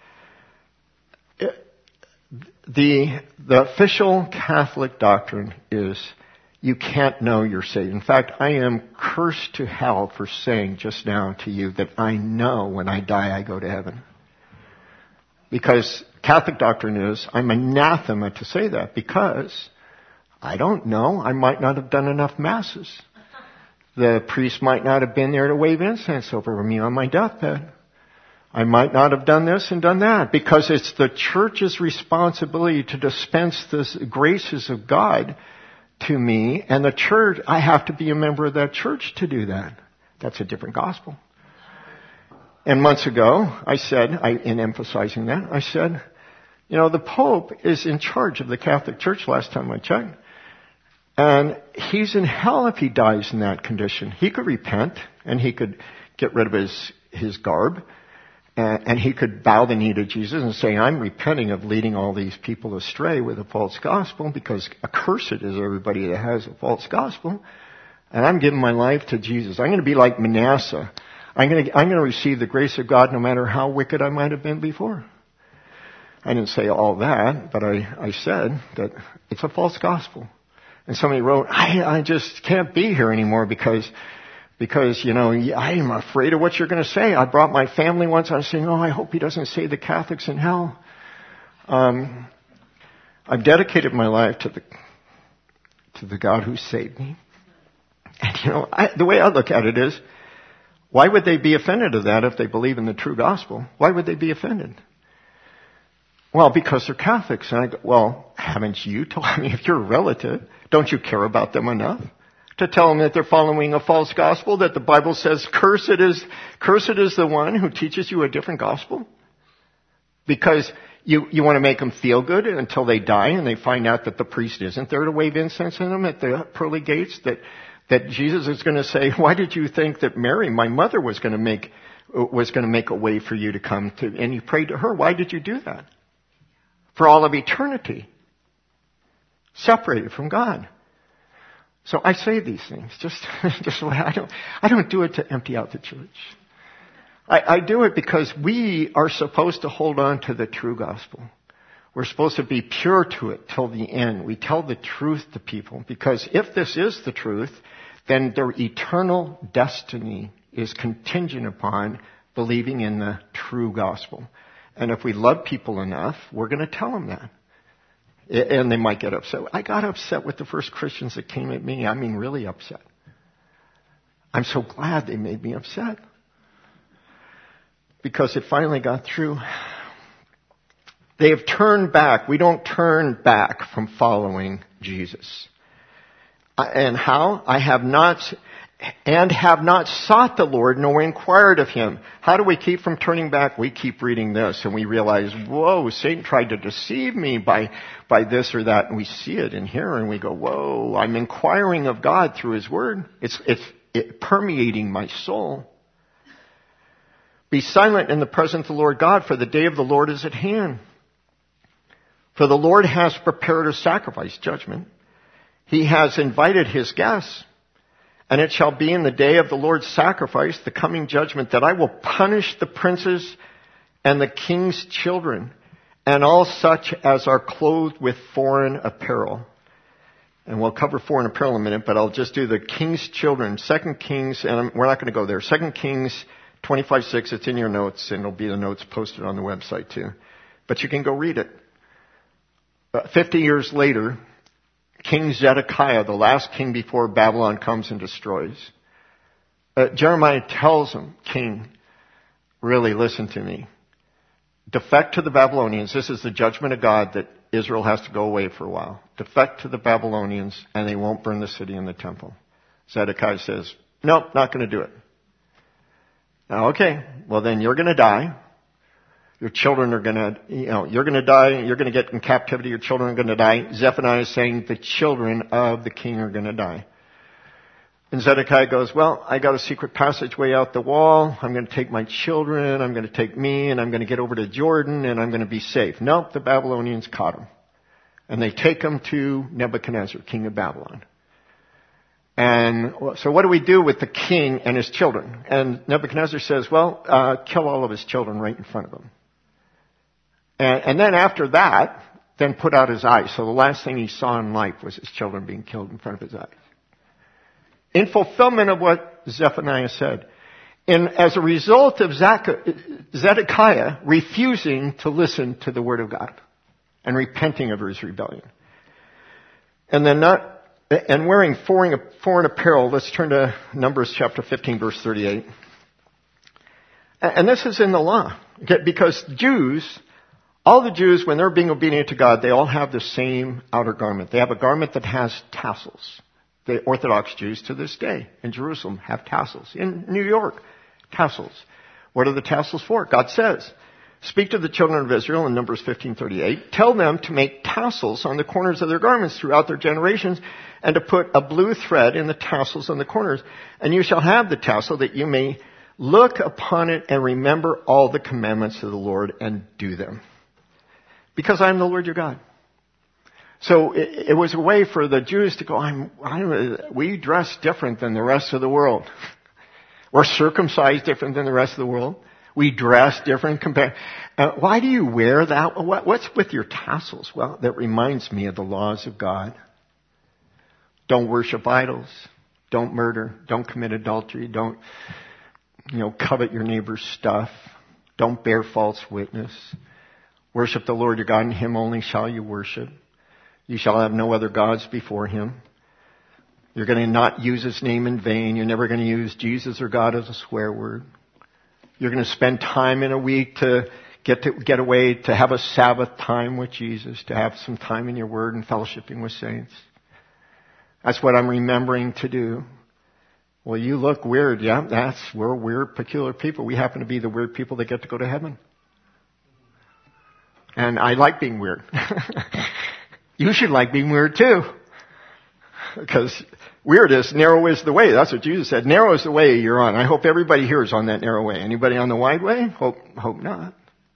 The official Catholic doctrine is you can't know you're saved. In fact, I am cursed to hell for saying just now to you that I know when I die I go to heaven. Because Catholic doctrine is, I'm anathema to say that, because I don't know. I might not have done enough masses. The priest might not have been there to wave incense over me on my deathbed. I might not have done this and done that, because it's the church's responsibility to dispense the graces of God to me, and the church, I have to be a member of that church to do that. That's a different gospel. And months ago, I said, in emphasizing that, I said, the Pope is in charge of the Catholic Church last time I checked. And he's in hell if he dies in that condition. He could repent, and he could get rid of his garb, and he could bow the knee to Jesus and say, I'm repenting of leading all these people astray with a false gospel, because accursed is everybody that has a false gospel, and I'm giving my life to Jesus. I'm going to be like Manasseh. I'm going to receive the grace of God no matter how wicked I might have been before. I didn't say all that, but I said that it's a false gospel. And somebody wrote, I just can't be here anymore because, I am afraid of what you're going to say. I brought my family once. I was saying, I hope he doesn't say the Catholics in hell. I've dedicated my life to the God who saved me. And the way I look at it is, why would they be offended of that if they believe in the true gospel? Why would they be offended? Well, because they're Catholics. And I go, well, haven't you told me, if you're a relative, don't you care about them enough to tell them that they're following a false gospel, that the Bible says, cursed is the one who teaches you a different gospel? Because you want to make them feel good until they die and they find out that the priest isn't there to wave incense in them at the pearly gates, that Jesus is going to say, why did you think that Mary, my mother, was going to make a way for you to come to, and you prayed to her? Why did you do that? For all of eternity. Separated from God. So I say these things, just I don't do it to empty out the church. I do it because we are supposed to hold on to the true gospel. We're supposed to be pure to it till the end. We tell the truth to people, because if this is the truth, then their eternal destiny is contingent upon believing in the true gospel. And if we love people enough, we're going to tell them that. And they might get upset. I got upset with the first Christians that came at me. I mean, really upset. I'm so glad they made me upset. Because it finally got through. They have turned back. We don't turn back from following Jesus. And how? have not sought the Lord, nor inquired of Him. How do we keep from turning back? We keep reading this, and we realize, whoa, Satan tried to deceive me by this or that, and we see it in here, and we go, whoa, I'm inquiring of God through His Word. It's permeating my soul. Be silent in the presence of the Lord God, for the day of the Lord is at hand. For the Lord has prepared a sacrifice, judgment. He has invited His guests. And it shall be in the day of the Lord's sacrifice, the coming judgment, that I will punish the princes and the king's children, and all such as are clothed with foreign apparel. And we'll cover foreign apparel in a minute, but I'll just do the king's children. 2 Kings, and we're not going to go there. 2 Kings 25:6, it's in your notes, and it'll be the notes posted on the website too. But you can go read it. 50 years later, King Zedekiah, the last king before Babylon comes and destroys, Jeremiah tells him, King, really listen to me. Defect to the Babylonians. This is the judgment of God, that Israel has to go away for a while. Defect to the Babylonians, and they won't burn the city and the temple. Zedekiah says, nope, not going to do it. Now, okay, well then you're going to die. Your children are going to, you're going to die. You're going to get in captivity. Your children are going to die. Zephaniah is saying the children of the king are going to die. And Zedekiah goes, well, I got a secret passageway out the wall. I'm going to take my children. I'm going to take me, and I'm going to get over to Jordan, and I'm going to be safe. Nope, the Babylonians caught him. And they take him to Nebuchadnezzar, king of Babylon. And so what do we do with the king and his children? And Nebuchadnezzar says, well, kill all of his children right in front of him. And then after that, then put out his eyes. So the last thing he saw in life was his children being killed in front of his eyes. In fulfillment of what Zephaniah said. And as a result of Zedekiah refusing to listen to the word of God and repenting of his rebellion. And then wearing foreign apparel. Let's turn to Numbers chapter 15, verse 38. And this is in the law. Okay? Because all the Jews, when they're being obedient to God, they all have the same outer garment. They have a garment that has tassels. The Orthodox Jews to this day in Jerusalem have tassels. In New York, tassels. What are the tassels for? God says, speak to the children of Israel in Numbers 15:38. Tell them to make tassels on the corners of their garments throughout their generations, and to put a blue thread in the tassels on the corners. And you shall have the tassel, that you may look upon it and remember all the commandments of the Lord and do them. Because I am the Lord your God. So it was a way for the Jews to go, we dress different than the rest of the world. We're circumcised different than the rest of the world. We dress different compared. Why do you wear that? What's with your tassels? Well, that reminds me of the laws of God. Don't worship idols. Don't murder. Don't commit adultery. Don't, covet your neighbor's stuff. Don't bear false witness. Worship the Lord your God, and Him only shall you worship. You shall have no other gods before Him. You're going to not use His name in vain. You're never going to use Jesus or God as a swear word. You're going to spend time in a week to get away, to have a Sabbath time with Jesus, to have some time in your Word and fellowshipping with saints. That's what I'm remembering to do. Well, you look weird. Yeah, we're weird, peculiar people. We happen to be the weird people that get to go to heaven. And I like being weird. You should like being weird too. Because narrow is the way. That's what Jesus said. Narrow is the way you're on. I hope everybody here is on that narrow way. Anybody on the wide way? Hope not.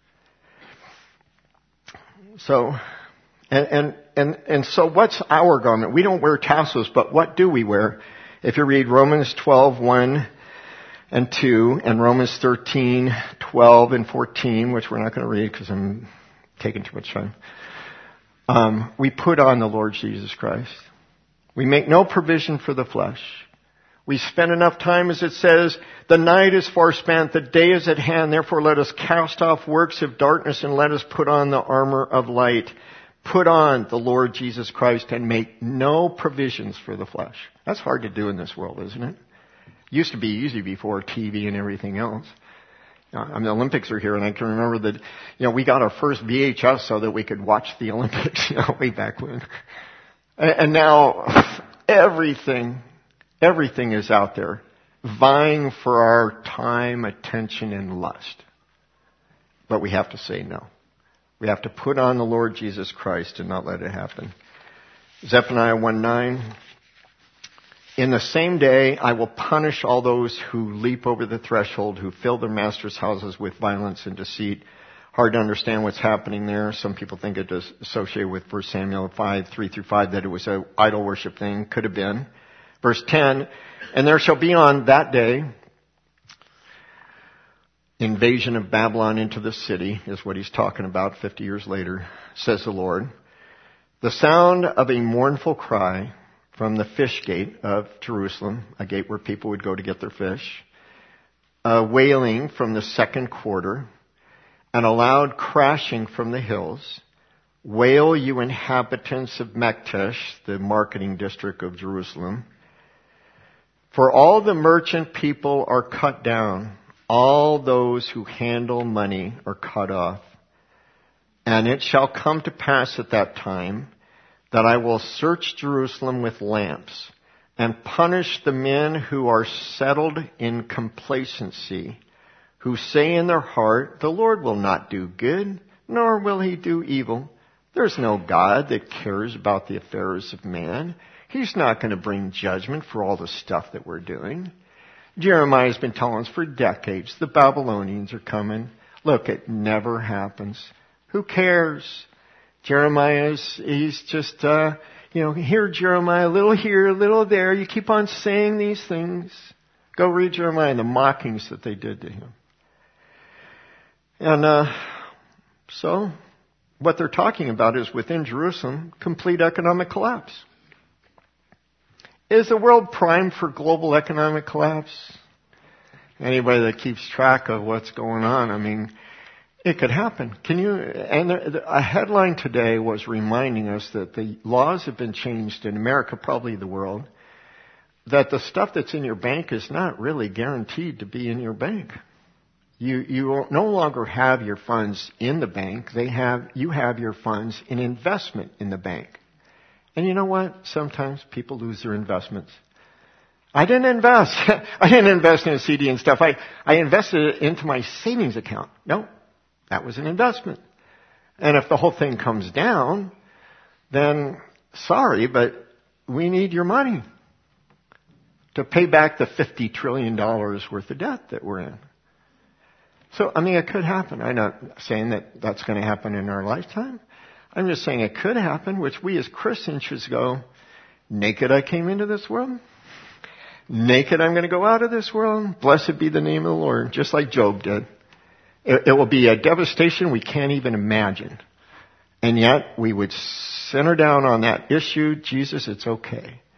So, and so what's our garment? We don't wear tassels, but what do we wear? If you read Romans 12:1 and 2, and Romans 13:12 and 14, which we're not going to read because I'm taking too much time, we put on the Lord Jesus Christ. We make no provision for the flesh. We spend enough time, as it says, the night is far spent, the day is at hand, therefore let us cast off works of darkness and let us put on the armor of light. Put on the Lord Jesus Christ and make no provisions for the flesh. That's hard to do in this world, isn't it? Used to be easy before TV and everything else. The Olympics are here, and I can remember that, we got our first VHS so that we could watch the Olympics, way back when. And now everything is out there, vying for our time, attention, and lust. But we have to say no. We have to put on the Lord Jesus Christ and not let it happen. Zephaniah 1:9. In the same day I will punish all those who leap over the threshold, who fill their masters' houses with violence and deceit. Hard to understand what's happening there. Some people think it is associated with 1 Samuel 5:3-5, that it was an idol worship thing. Could have been. Verse 10, and there shall be on that day invasion of Babylon into the city, is what he's talking about 50 years later, says the Lord. The sound of a mournful cry from the fish gate of Jerusalem, a gate where people would go to get their fish, wailing from the second quarter, and a loud crashing from the hills. Wail, you inhabitants of Mektesh, the marketing district of Jerusalem. For all the merchant people are cut down. All those who handle money are cut off. And it shall come to pass at that time that I will search Jerusalem with lamps and punish the men who are settled in complacency, who say in their heart, the Lord will not do good, nor will He do evil. There's no God that cares about the affairs of man. He's not going to bring judgment for all the stuff that we're doing. Jeremiah's been telling us for decades, the Babylonians are coming. Look, it never happens. Who cares? He's just, here Jeremiah, a little here, a little there. You keep on saying these things. Go read Jeremiah and the mockings that they did to him. And so what they're talking about is within Jerusalem, complete economic collapse. Is the world primed for global economic collapse? Anybody that keeps track of what's going on, it could happen. And a headline today was reminding us that the laws have been changed in America, probably the world, that the stuff that's in your bank is not really guaranteed to be in your bank. You no longer have your funds in the bank. You have your funds in investment in the bank. And you know what? Sometimes people lose their investments. I didn't invest. I didn't invest in a CD and stuff. I invested it into my savings account. No, that was an investment. And if the whole thing comes down, then sorry, but we need your money to pay back the $50 trillion worth of debt that we're in. So, it could happen. I'm not saying that that's going to happen in our lifetime. I'm just saying it could happen, which we as Christians should go, naked I came into this world. Naked I'm going to go out of this world. Blessed be the name of the Lord, just like Job did. It will be a devastation we can't even imagine. And yet we would center down on that issue. Jesus, it's okay.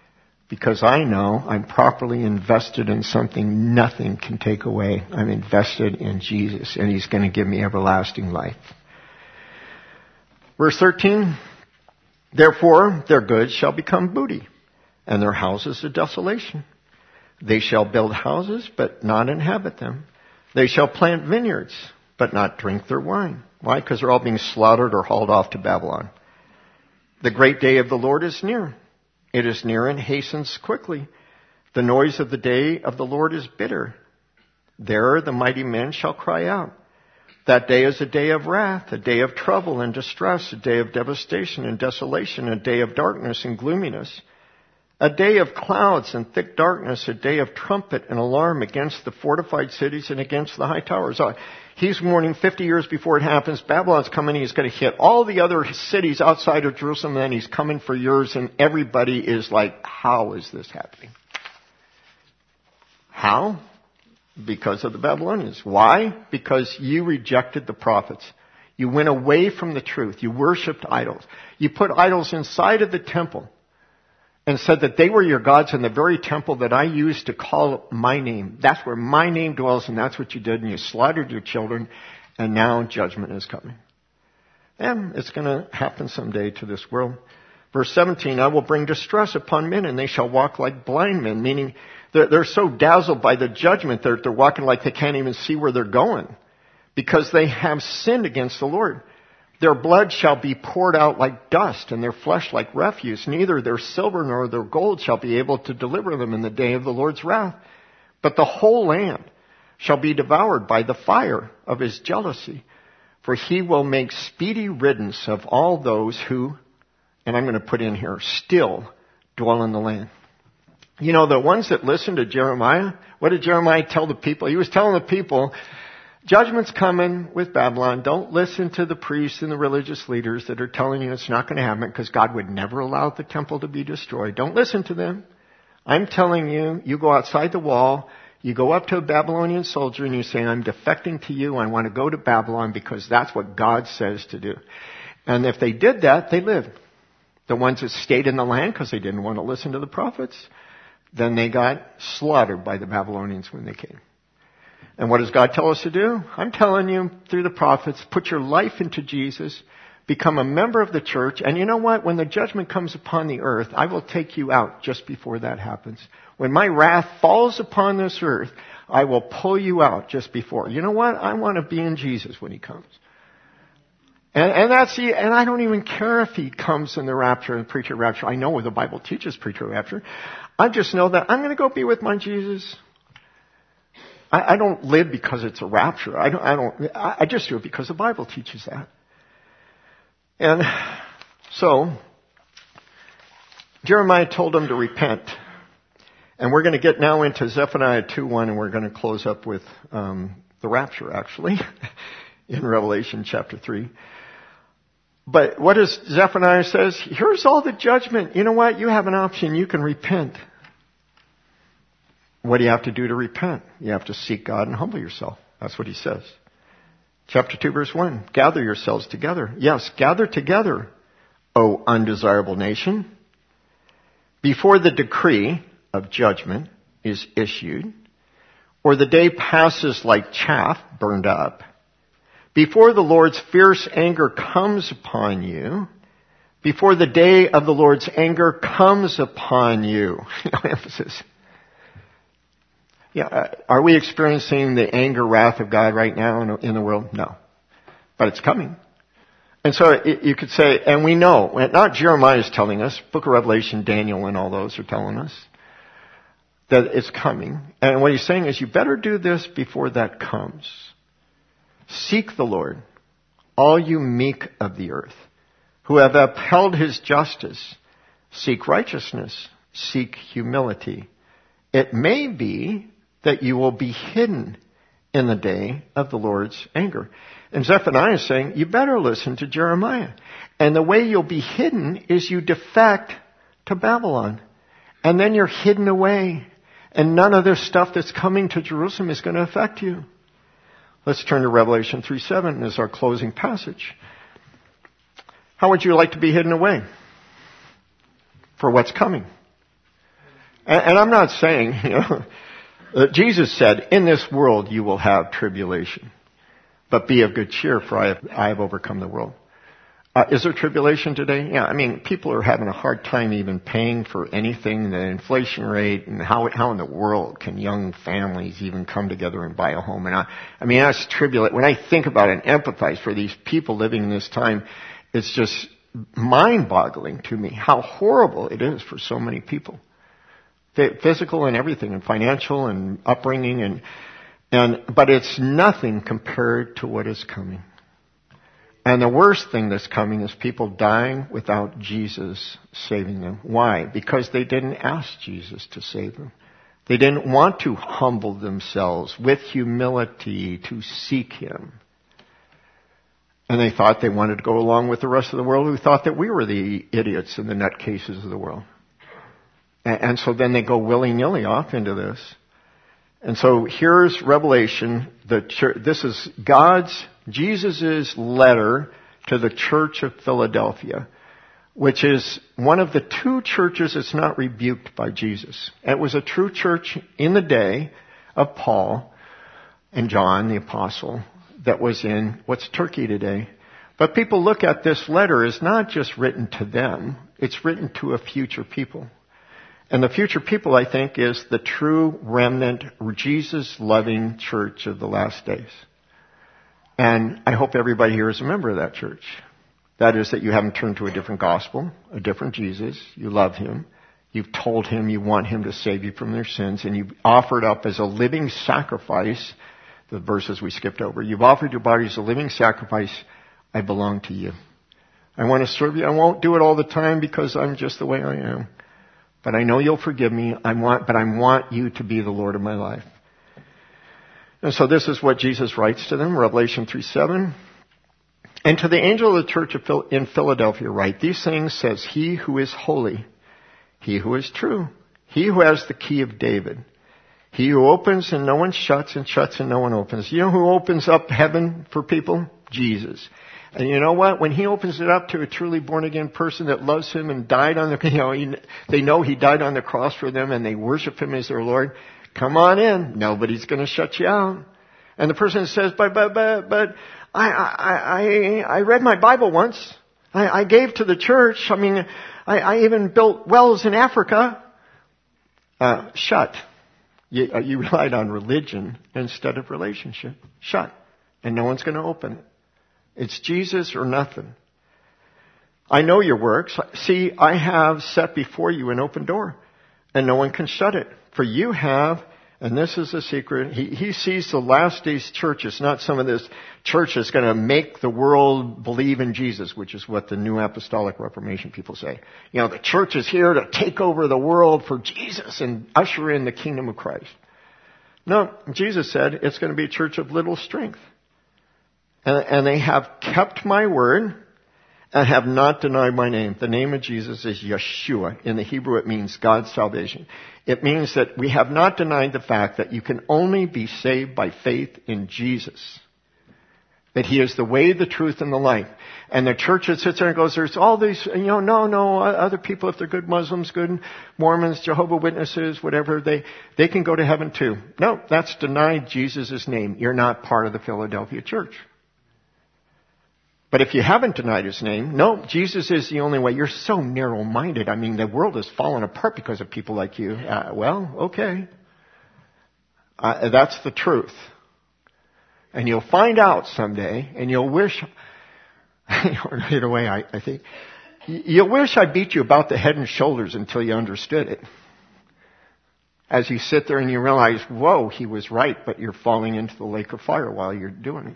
because I know I'm properly invested in something nothing can take away. I'm invested in Jesus, and He's going to give me everlasting life. Verse 13, therefore their goods shall become booty, and their houses a desolation. They shall build houses, but not inhabit them. They shall plant vineyards, but not drink their wine. Why? Because they're all being slaughtered or hauled off to Babylon. The great day of the Lord is near. It is near and hastens quickly. The noise of the day of the Lord is bitter. There the mighty men shall cry out. That day is a day of wrath, a day of trouble and distress, a day of devastation and desolation, a day of darkness and gloominess. A day of clouds and thick darkness, a day of trumpet and alarm against the fortified cities and against the high towers. He's warning 50 years before it happens, Babylon's coming, he's going to hit all the other cities outside of Jerusalem, and then he's coming for yours, and everybody is like, how is this happening? How? Because of the Babylonians. Why? Because you rejected the prophets. You went away from the truth. You worshipped idols. You put idols inside of the temple and said that they were your gods in the very temple that I used to call my name. That's where my name dwells, and that's what you did, and you slaughtered your children, and now judgment is coming. And it's going to happen someday to this world. Verse 17, I will bring distress upon men, and they shall walk like blind men, meaning they're so dazzled by the judgment, they're walking like they can't even see where they're going, because they have sinned against the Lord. Their blood shall be poured out like dust, and their flesh like refuse. Neither their silver nor their gold shall be able to deliver them in the day of the Lord's wrath. But the whole land shall be devoured by the fire of His jealousy. For He will make speedy riddance of all those who, and I'm going to put in here, still dwell in the land. You know, the ones that listened to Jeremiah, what did Jeremiah tell the people? He was telling the people, judgment's coming with Babylon. Don't listen to the priests and the religious leaders that are telling you it's not going to happen because God would never allow the temple to be destroyed. Don't listen to them. I'm telling you, you go outside the wall, you go up to a Babylonian soldier and you say, I'm defecting to you. I want to go to Babylon because that's what God says to do. And if they did that, they lived. The ones that stayed in the land because they didn't want to listen to the prophets, then they got slaughtered by the Babylonians when they came. And what does God tell us to do? I'm telling you through the prophets, put your life into Jesus, become a member of the church, and you know what? When the judgment comes upon the earth, I will take you out just before that happens. When my wrath falls upon this earth, I will pull you out just before. You know what? I want to be in Jesus when He comes. And I don't even care if He comes in the rapture and pre-trib rapture. I know what the Bible teaches pre-trib rapture. I just know that I'm going to go be with my Jesus. I don't live because it's a rapture. I just do it because the Bible teaches that. And so, Jeremiah told them to repent. And we're going to get now into Zephaniah 2:1, and we're going to close up with the rapture, actually, in Revelation chapter 3. But what does Zephaniah says? Here's all the judgment. You know what? You have an option. You can repent. What do you have to do to repent? You have to seek God and humble yourself. That's what he says. Chapter 2, verse 1. Gather yourselves together. Yes, gather together, O undesirable nation, before the decree of judgment is issued, or the day passes like chaff burned up, before the Lord's fierce anger comes upon you, before the day of the Lord's anger comes upon you. Emphasis. Yeah, are we experiencing the anger, wrath of God right now in the world? No. But it's coming. And so you could say, and we know, not Jeremiah is telling us, Book of Revelation, Daniel and all those are telling us, that it's coming. And what he's saying is you better do this before that comes. Seek the Lord, all you meek of the earth, who have upheld His justice. Seek righteousness, seek humility. It may be that you will be hidden in the day of the Lord's anger. And Zephaniah is saying, you better listen to Jeremiah. And the way you'll be hidden is you defect to Babylon. And then you're hidden away. And none of this stuff that's coming to Jerusalem is going to affect you. Let's turn to Revelation 3:7 as our closing passage. How would you like to be hidden away? For what's coming? And I'm not saying, Jesus said, in this world you will have tribulation. But be of good cheer, for I have overcome the world. Is there tribulation today? Yeah, I mean, people are having a hard time even paying for anything, the inflation rate, and how in the world can young families even come together and buy a home? And I mean, that's tribulation. When I think about it and empathize for these people living in this time, it's just mind-boggling to me how horrible it is for so many people. Physical and everything, and financial and upbringing, but it's nothing compared to what is coming. And the worst thing that's coming is people dying without Jesus saving them. Why? Because they didn't ask Jesus to save them. They didn't want to humble themselves with humility to seek Him. And they thought they wanted to go along with the rest of the world who thought that we were the idiots and the nutcases of the world. And so then they go willy-nilly off into this. And so here's Revelation. This is Jesus' letter to the church of Philadelphia, which is one of the two churches that's not rebuked by Jesus. It was a true church in the day of Paul and John, the apostle, that was in what's Turkey today. But people look at this letter as not just written to them, it's written to a future people. And the future people, I think, is the true remnant, Jesus-loving church of the last days. And I hope everybody here is a member of that church. That is, that you haven't turned to a different gospel, a different Jesus. You love Him. You've told Him you want Him to save you from their sins. And you've offered up as a living sacrifice, the verses we skipped over. You've offered your body as a living sacrifice. I belong to you. I want to serve you. I won't do it all the time because I'm just the way I am. But I know you'll forgive me. I want you to be the Lord of my life. And so this is what Jesus writes to them, Revelation 3:7. And to the angel of the church in Philadelphia write, these things says He who is holy, He who is true, He who has the key of David, He who opens and no one shuts, and shuts and no one opens. You know who opens up heaven for people? Jesus. And you know what? When He opens it up to a truly born-again person that loves Him and died on the, they know He died on the cross for them and they worship Him as their Lord. Come on in. Nobody's going to shut you out. And the person says, but I read my Bible once. I gave to the church. I mean, I even built wells in Africa. Shut. You relied on religion instead of relationship. Shut. And no one's going to open it. It's Jesus or nothing. I know your works. See, I have set before you an open door, and no one can shut it. For you have, and this is the secret, he sees the last days church. It's not some of this church that's going to make the world believe in Jesus, which is what the New Apostolic Reformation people say. The church is here to take over the world for Jesus and usher in the kingdom of Christ. No, Jesus said it's going to be a church of little strength. And they have kept my word and have not denied my name. The name of Jesus is Yeshua. In the Hebrew, it means God's salvation. It means that we have not denied the fact that you can only be saved by faith in Jesus. That He is the way, the truth, and the life. And the church that sits there and goes, there's all these, no, other people, if they're good Muslims, good Mormons, Jehovah's Witnesses, whatever, they can go to heaven too. No, that's denied Jesus' name. You're not part of the Philadelphia church. But if you haven't denied His name, no, Jesus is the only way. You're so narrow-minded. I mean, the world is falling apart because of people like you. Well, okay. That's the truth. And you'll find out someday, and you'll wish, in a way, I think, you'll wish I beat you about the head and shoulders until you understood it. As you sit there and you realize, whoa, he was right, but you're falling into the lake of fire while you're doing it.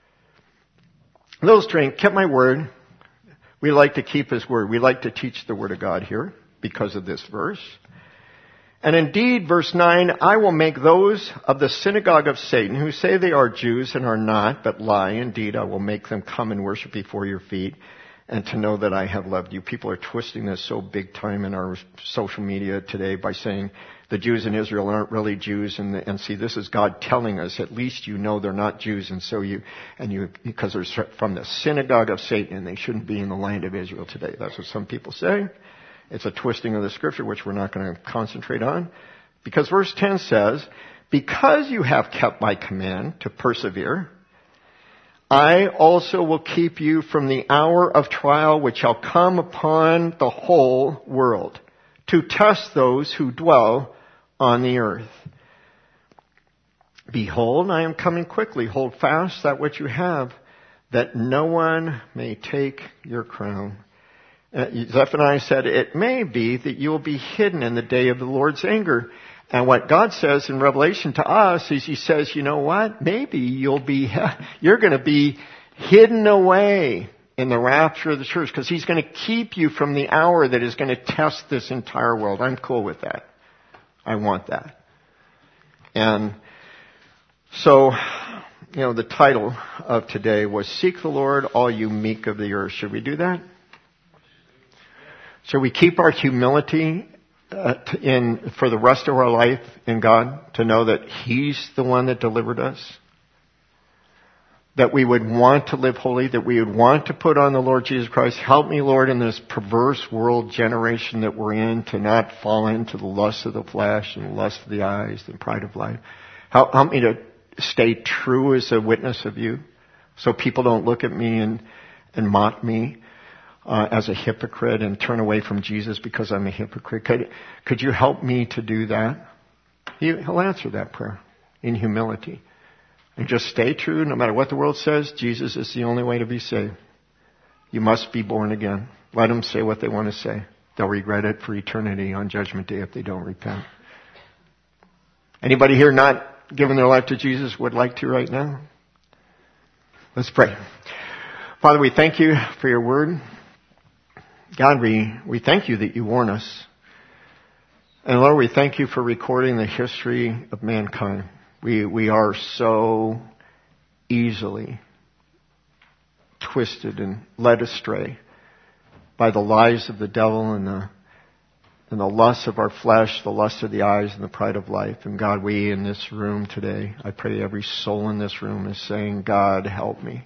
Little strength, kept my word. We like to keep His word. We like to teach the word of God here because of this verse. And indeed, verse 9, I will make those of the synagogue of Satan who say they are Jews and are not, but lie. Indeed, I will make them come and worship before your feet and to know that I have loved you. People are twisting this so big time in our social media today by saying the Jews in Israel aren't really Jews, and see, this is God telling us, at least you know they're not Jews, and so because they're from the synagogue of Satan, and they shouldn't be in the land of Israel today. That's what some people say. It's a twisting of the scripture, which we're not going to concentrate on. Because verse 10 says, because you have kept my command to persevere, I also will keep you from the hour of trial which shall come upon the whole world, to test those who dwell on the earth. Behold, I am coming quickly. Hold fast that which you have, that no one may take your crown. Zephaniah said, it may be that you will be hidden in the day of the Lord's anger. And what God says in Revelation to us is He says, you know what? Maybe you're going to be hidden away in the rapture of the church, because He's going to keep you from the hour that is going to test this entire world. I'm cool with that. I want that. And so, the title of today was Seek the Lord, All You Meek of the Earth. Should we do that? Should we keep our humility for the rest of our life in God, to know that He's the one that delivered us? That we would want to live holy, that we would want to put on the Lord Jesus Christ. Help me, Lord, in this perverse world generation that we're in, to not fall into the lust of the flesh and the lust of the eyes and pride of life. Help me to stay true as a witness of You, so people don't look at me and mock me as a hypocrite and turn away from Jesus because I'm a hypocrite. Could You help me to do that? He'll answer that prayer in humility. And just stay true no matter what the world says. Jesus is the only way to be saved. You must be born again. Let them say what they want to say. They'll regret it for eternity on Judgment Day if they don't repent. Anybody here not giving their life to Jesus would like to right now? Let's pray. Father, we thank You for Your word. God, we thank You that You warn us. And Lord, we thank You for recording the history of mankind. We are so easily twisted and led astray by the lies of the devil and the lust of our flesh, the lust of the eyes, and the pride of life. And God, we in this room today, I pray every soul in this room is saying, God, help me.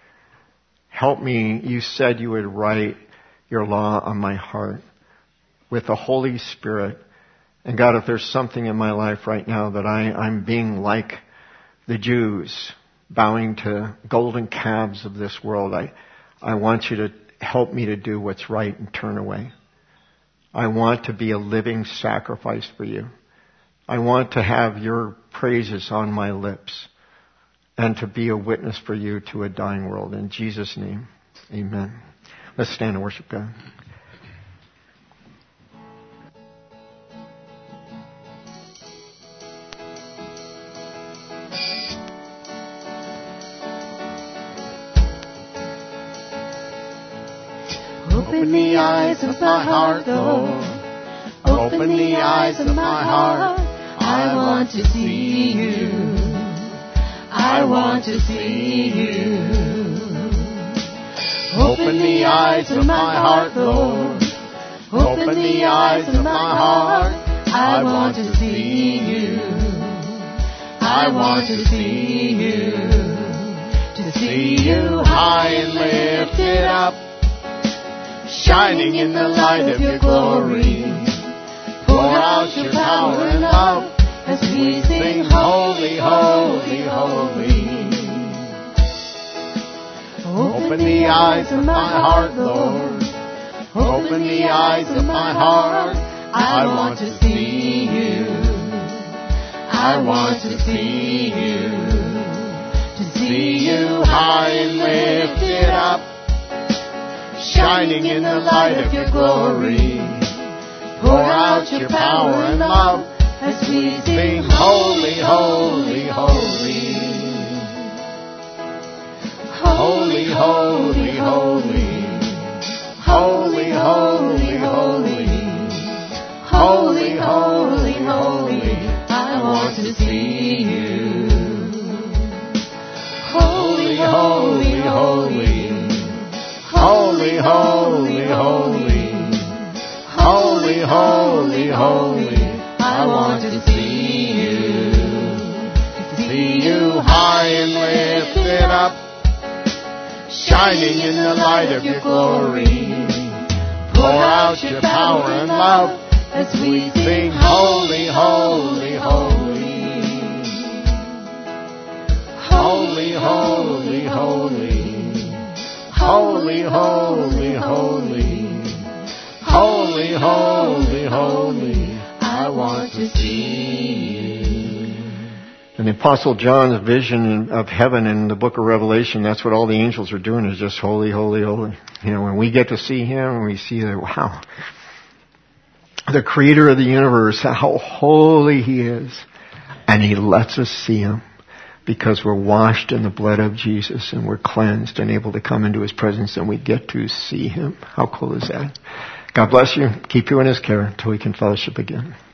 Help me. You said You would write Your law on my heart with the Holy Spirit. And God, if there's something in my life right now that I'm being like the Jews, bowing to golden calves of this world, I want You to help me to do what's right and turn away. I want to be a living sacrifice for You. I want to have Your praises on my lips and to be a witness for You to a dying world. In Jesus' name, amen. Let's stand and worship God. Open the eyes of my heart, Lord. Open the eyes of my heart. I want to see You. I want to see You. Open the eyes of my heart, Lord. Open the eyes of my heart. I want to see You. I want to see You. To see You high and lifted up, shining in the light of Your glory. Pour out Your power and love as we sing, holy, holy, holy. Open the eyes of my heart, Lord. Open the eyes of my heart. I want to see You. I want to see You. To see You high and lifted up, shining in the light of Your glory. Pour out Your power and love as we sing, holy, holy, holy. Holy, holy, holy. Holy, holy, holy. Holy, holy, holy. I want to see You. Holy, holy, holy. Holy, holy, holy. Holy, holy, holy. I want to see You. To see You high and lifted up, shining in the light of Your glory. Pour out your power and love as we sing, holy, holy, holy. Holy, holy, holy. Holy, holy, holy. Holy, holy, holy. I want to see you. And the Apostle John's vision of heaven in the book of Revelation, that's what all the angels are doing, is just holy, holy, holy. You know, when we get to see Him, and we see that, wow, the creator of the universe, how holy He is. And He lets us see Him because we're washed in the blood of Jesus and we're cleansed and able to come into His presence and we get to see Him. How cool is that? God bless you. Keep you in His care until we can fellowship again.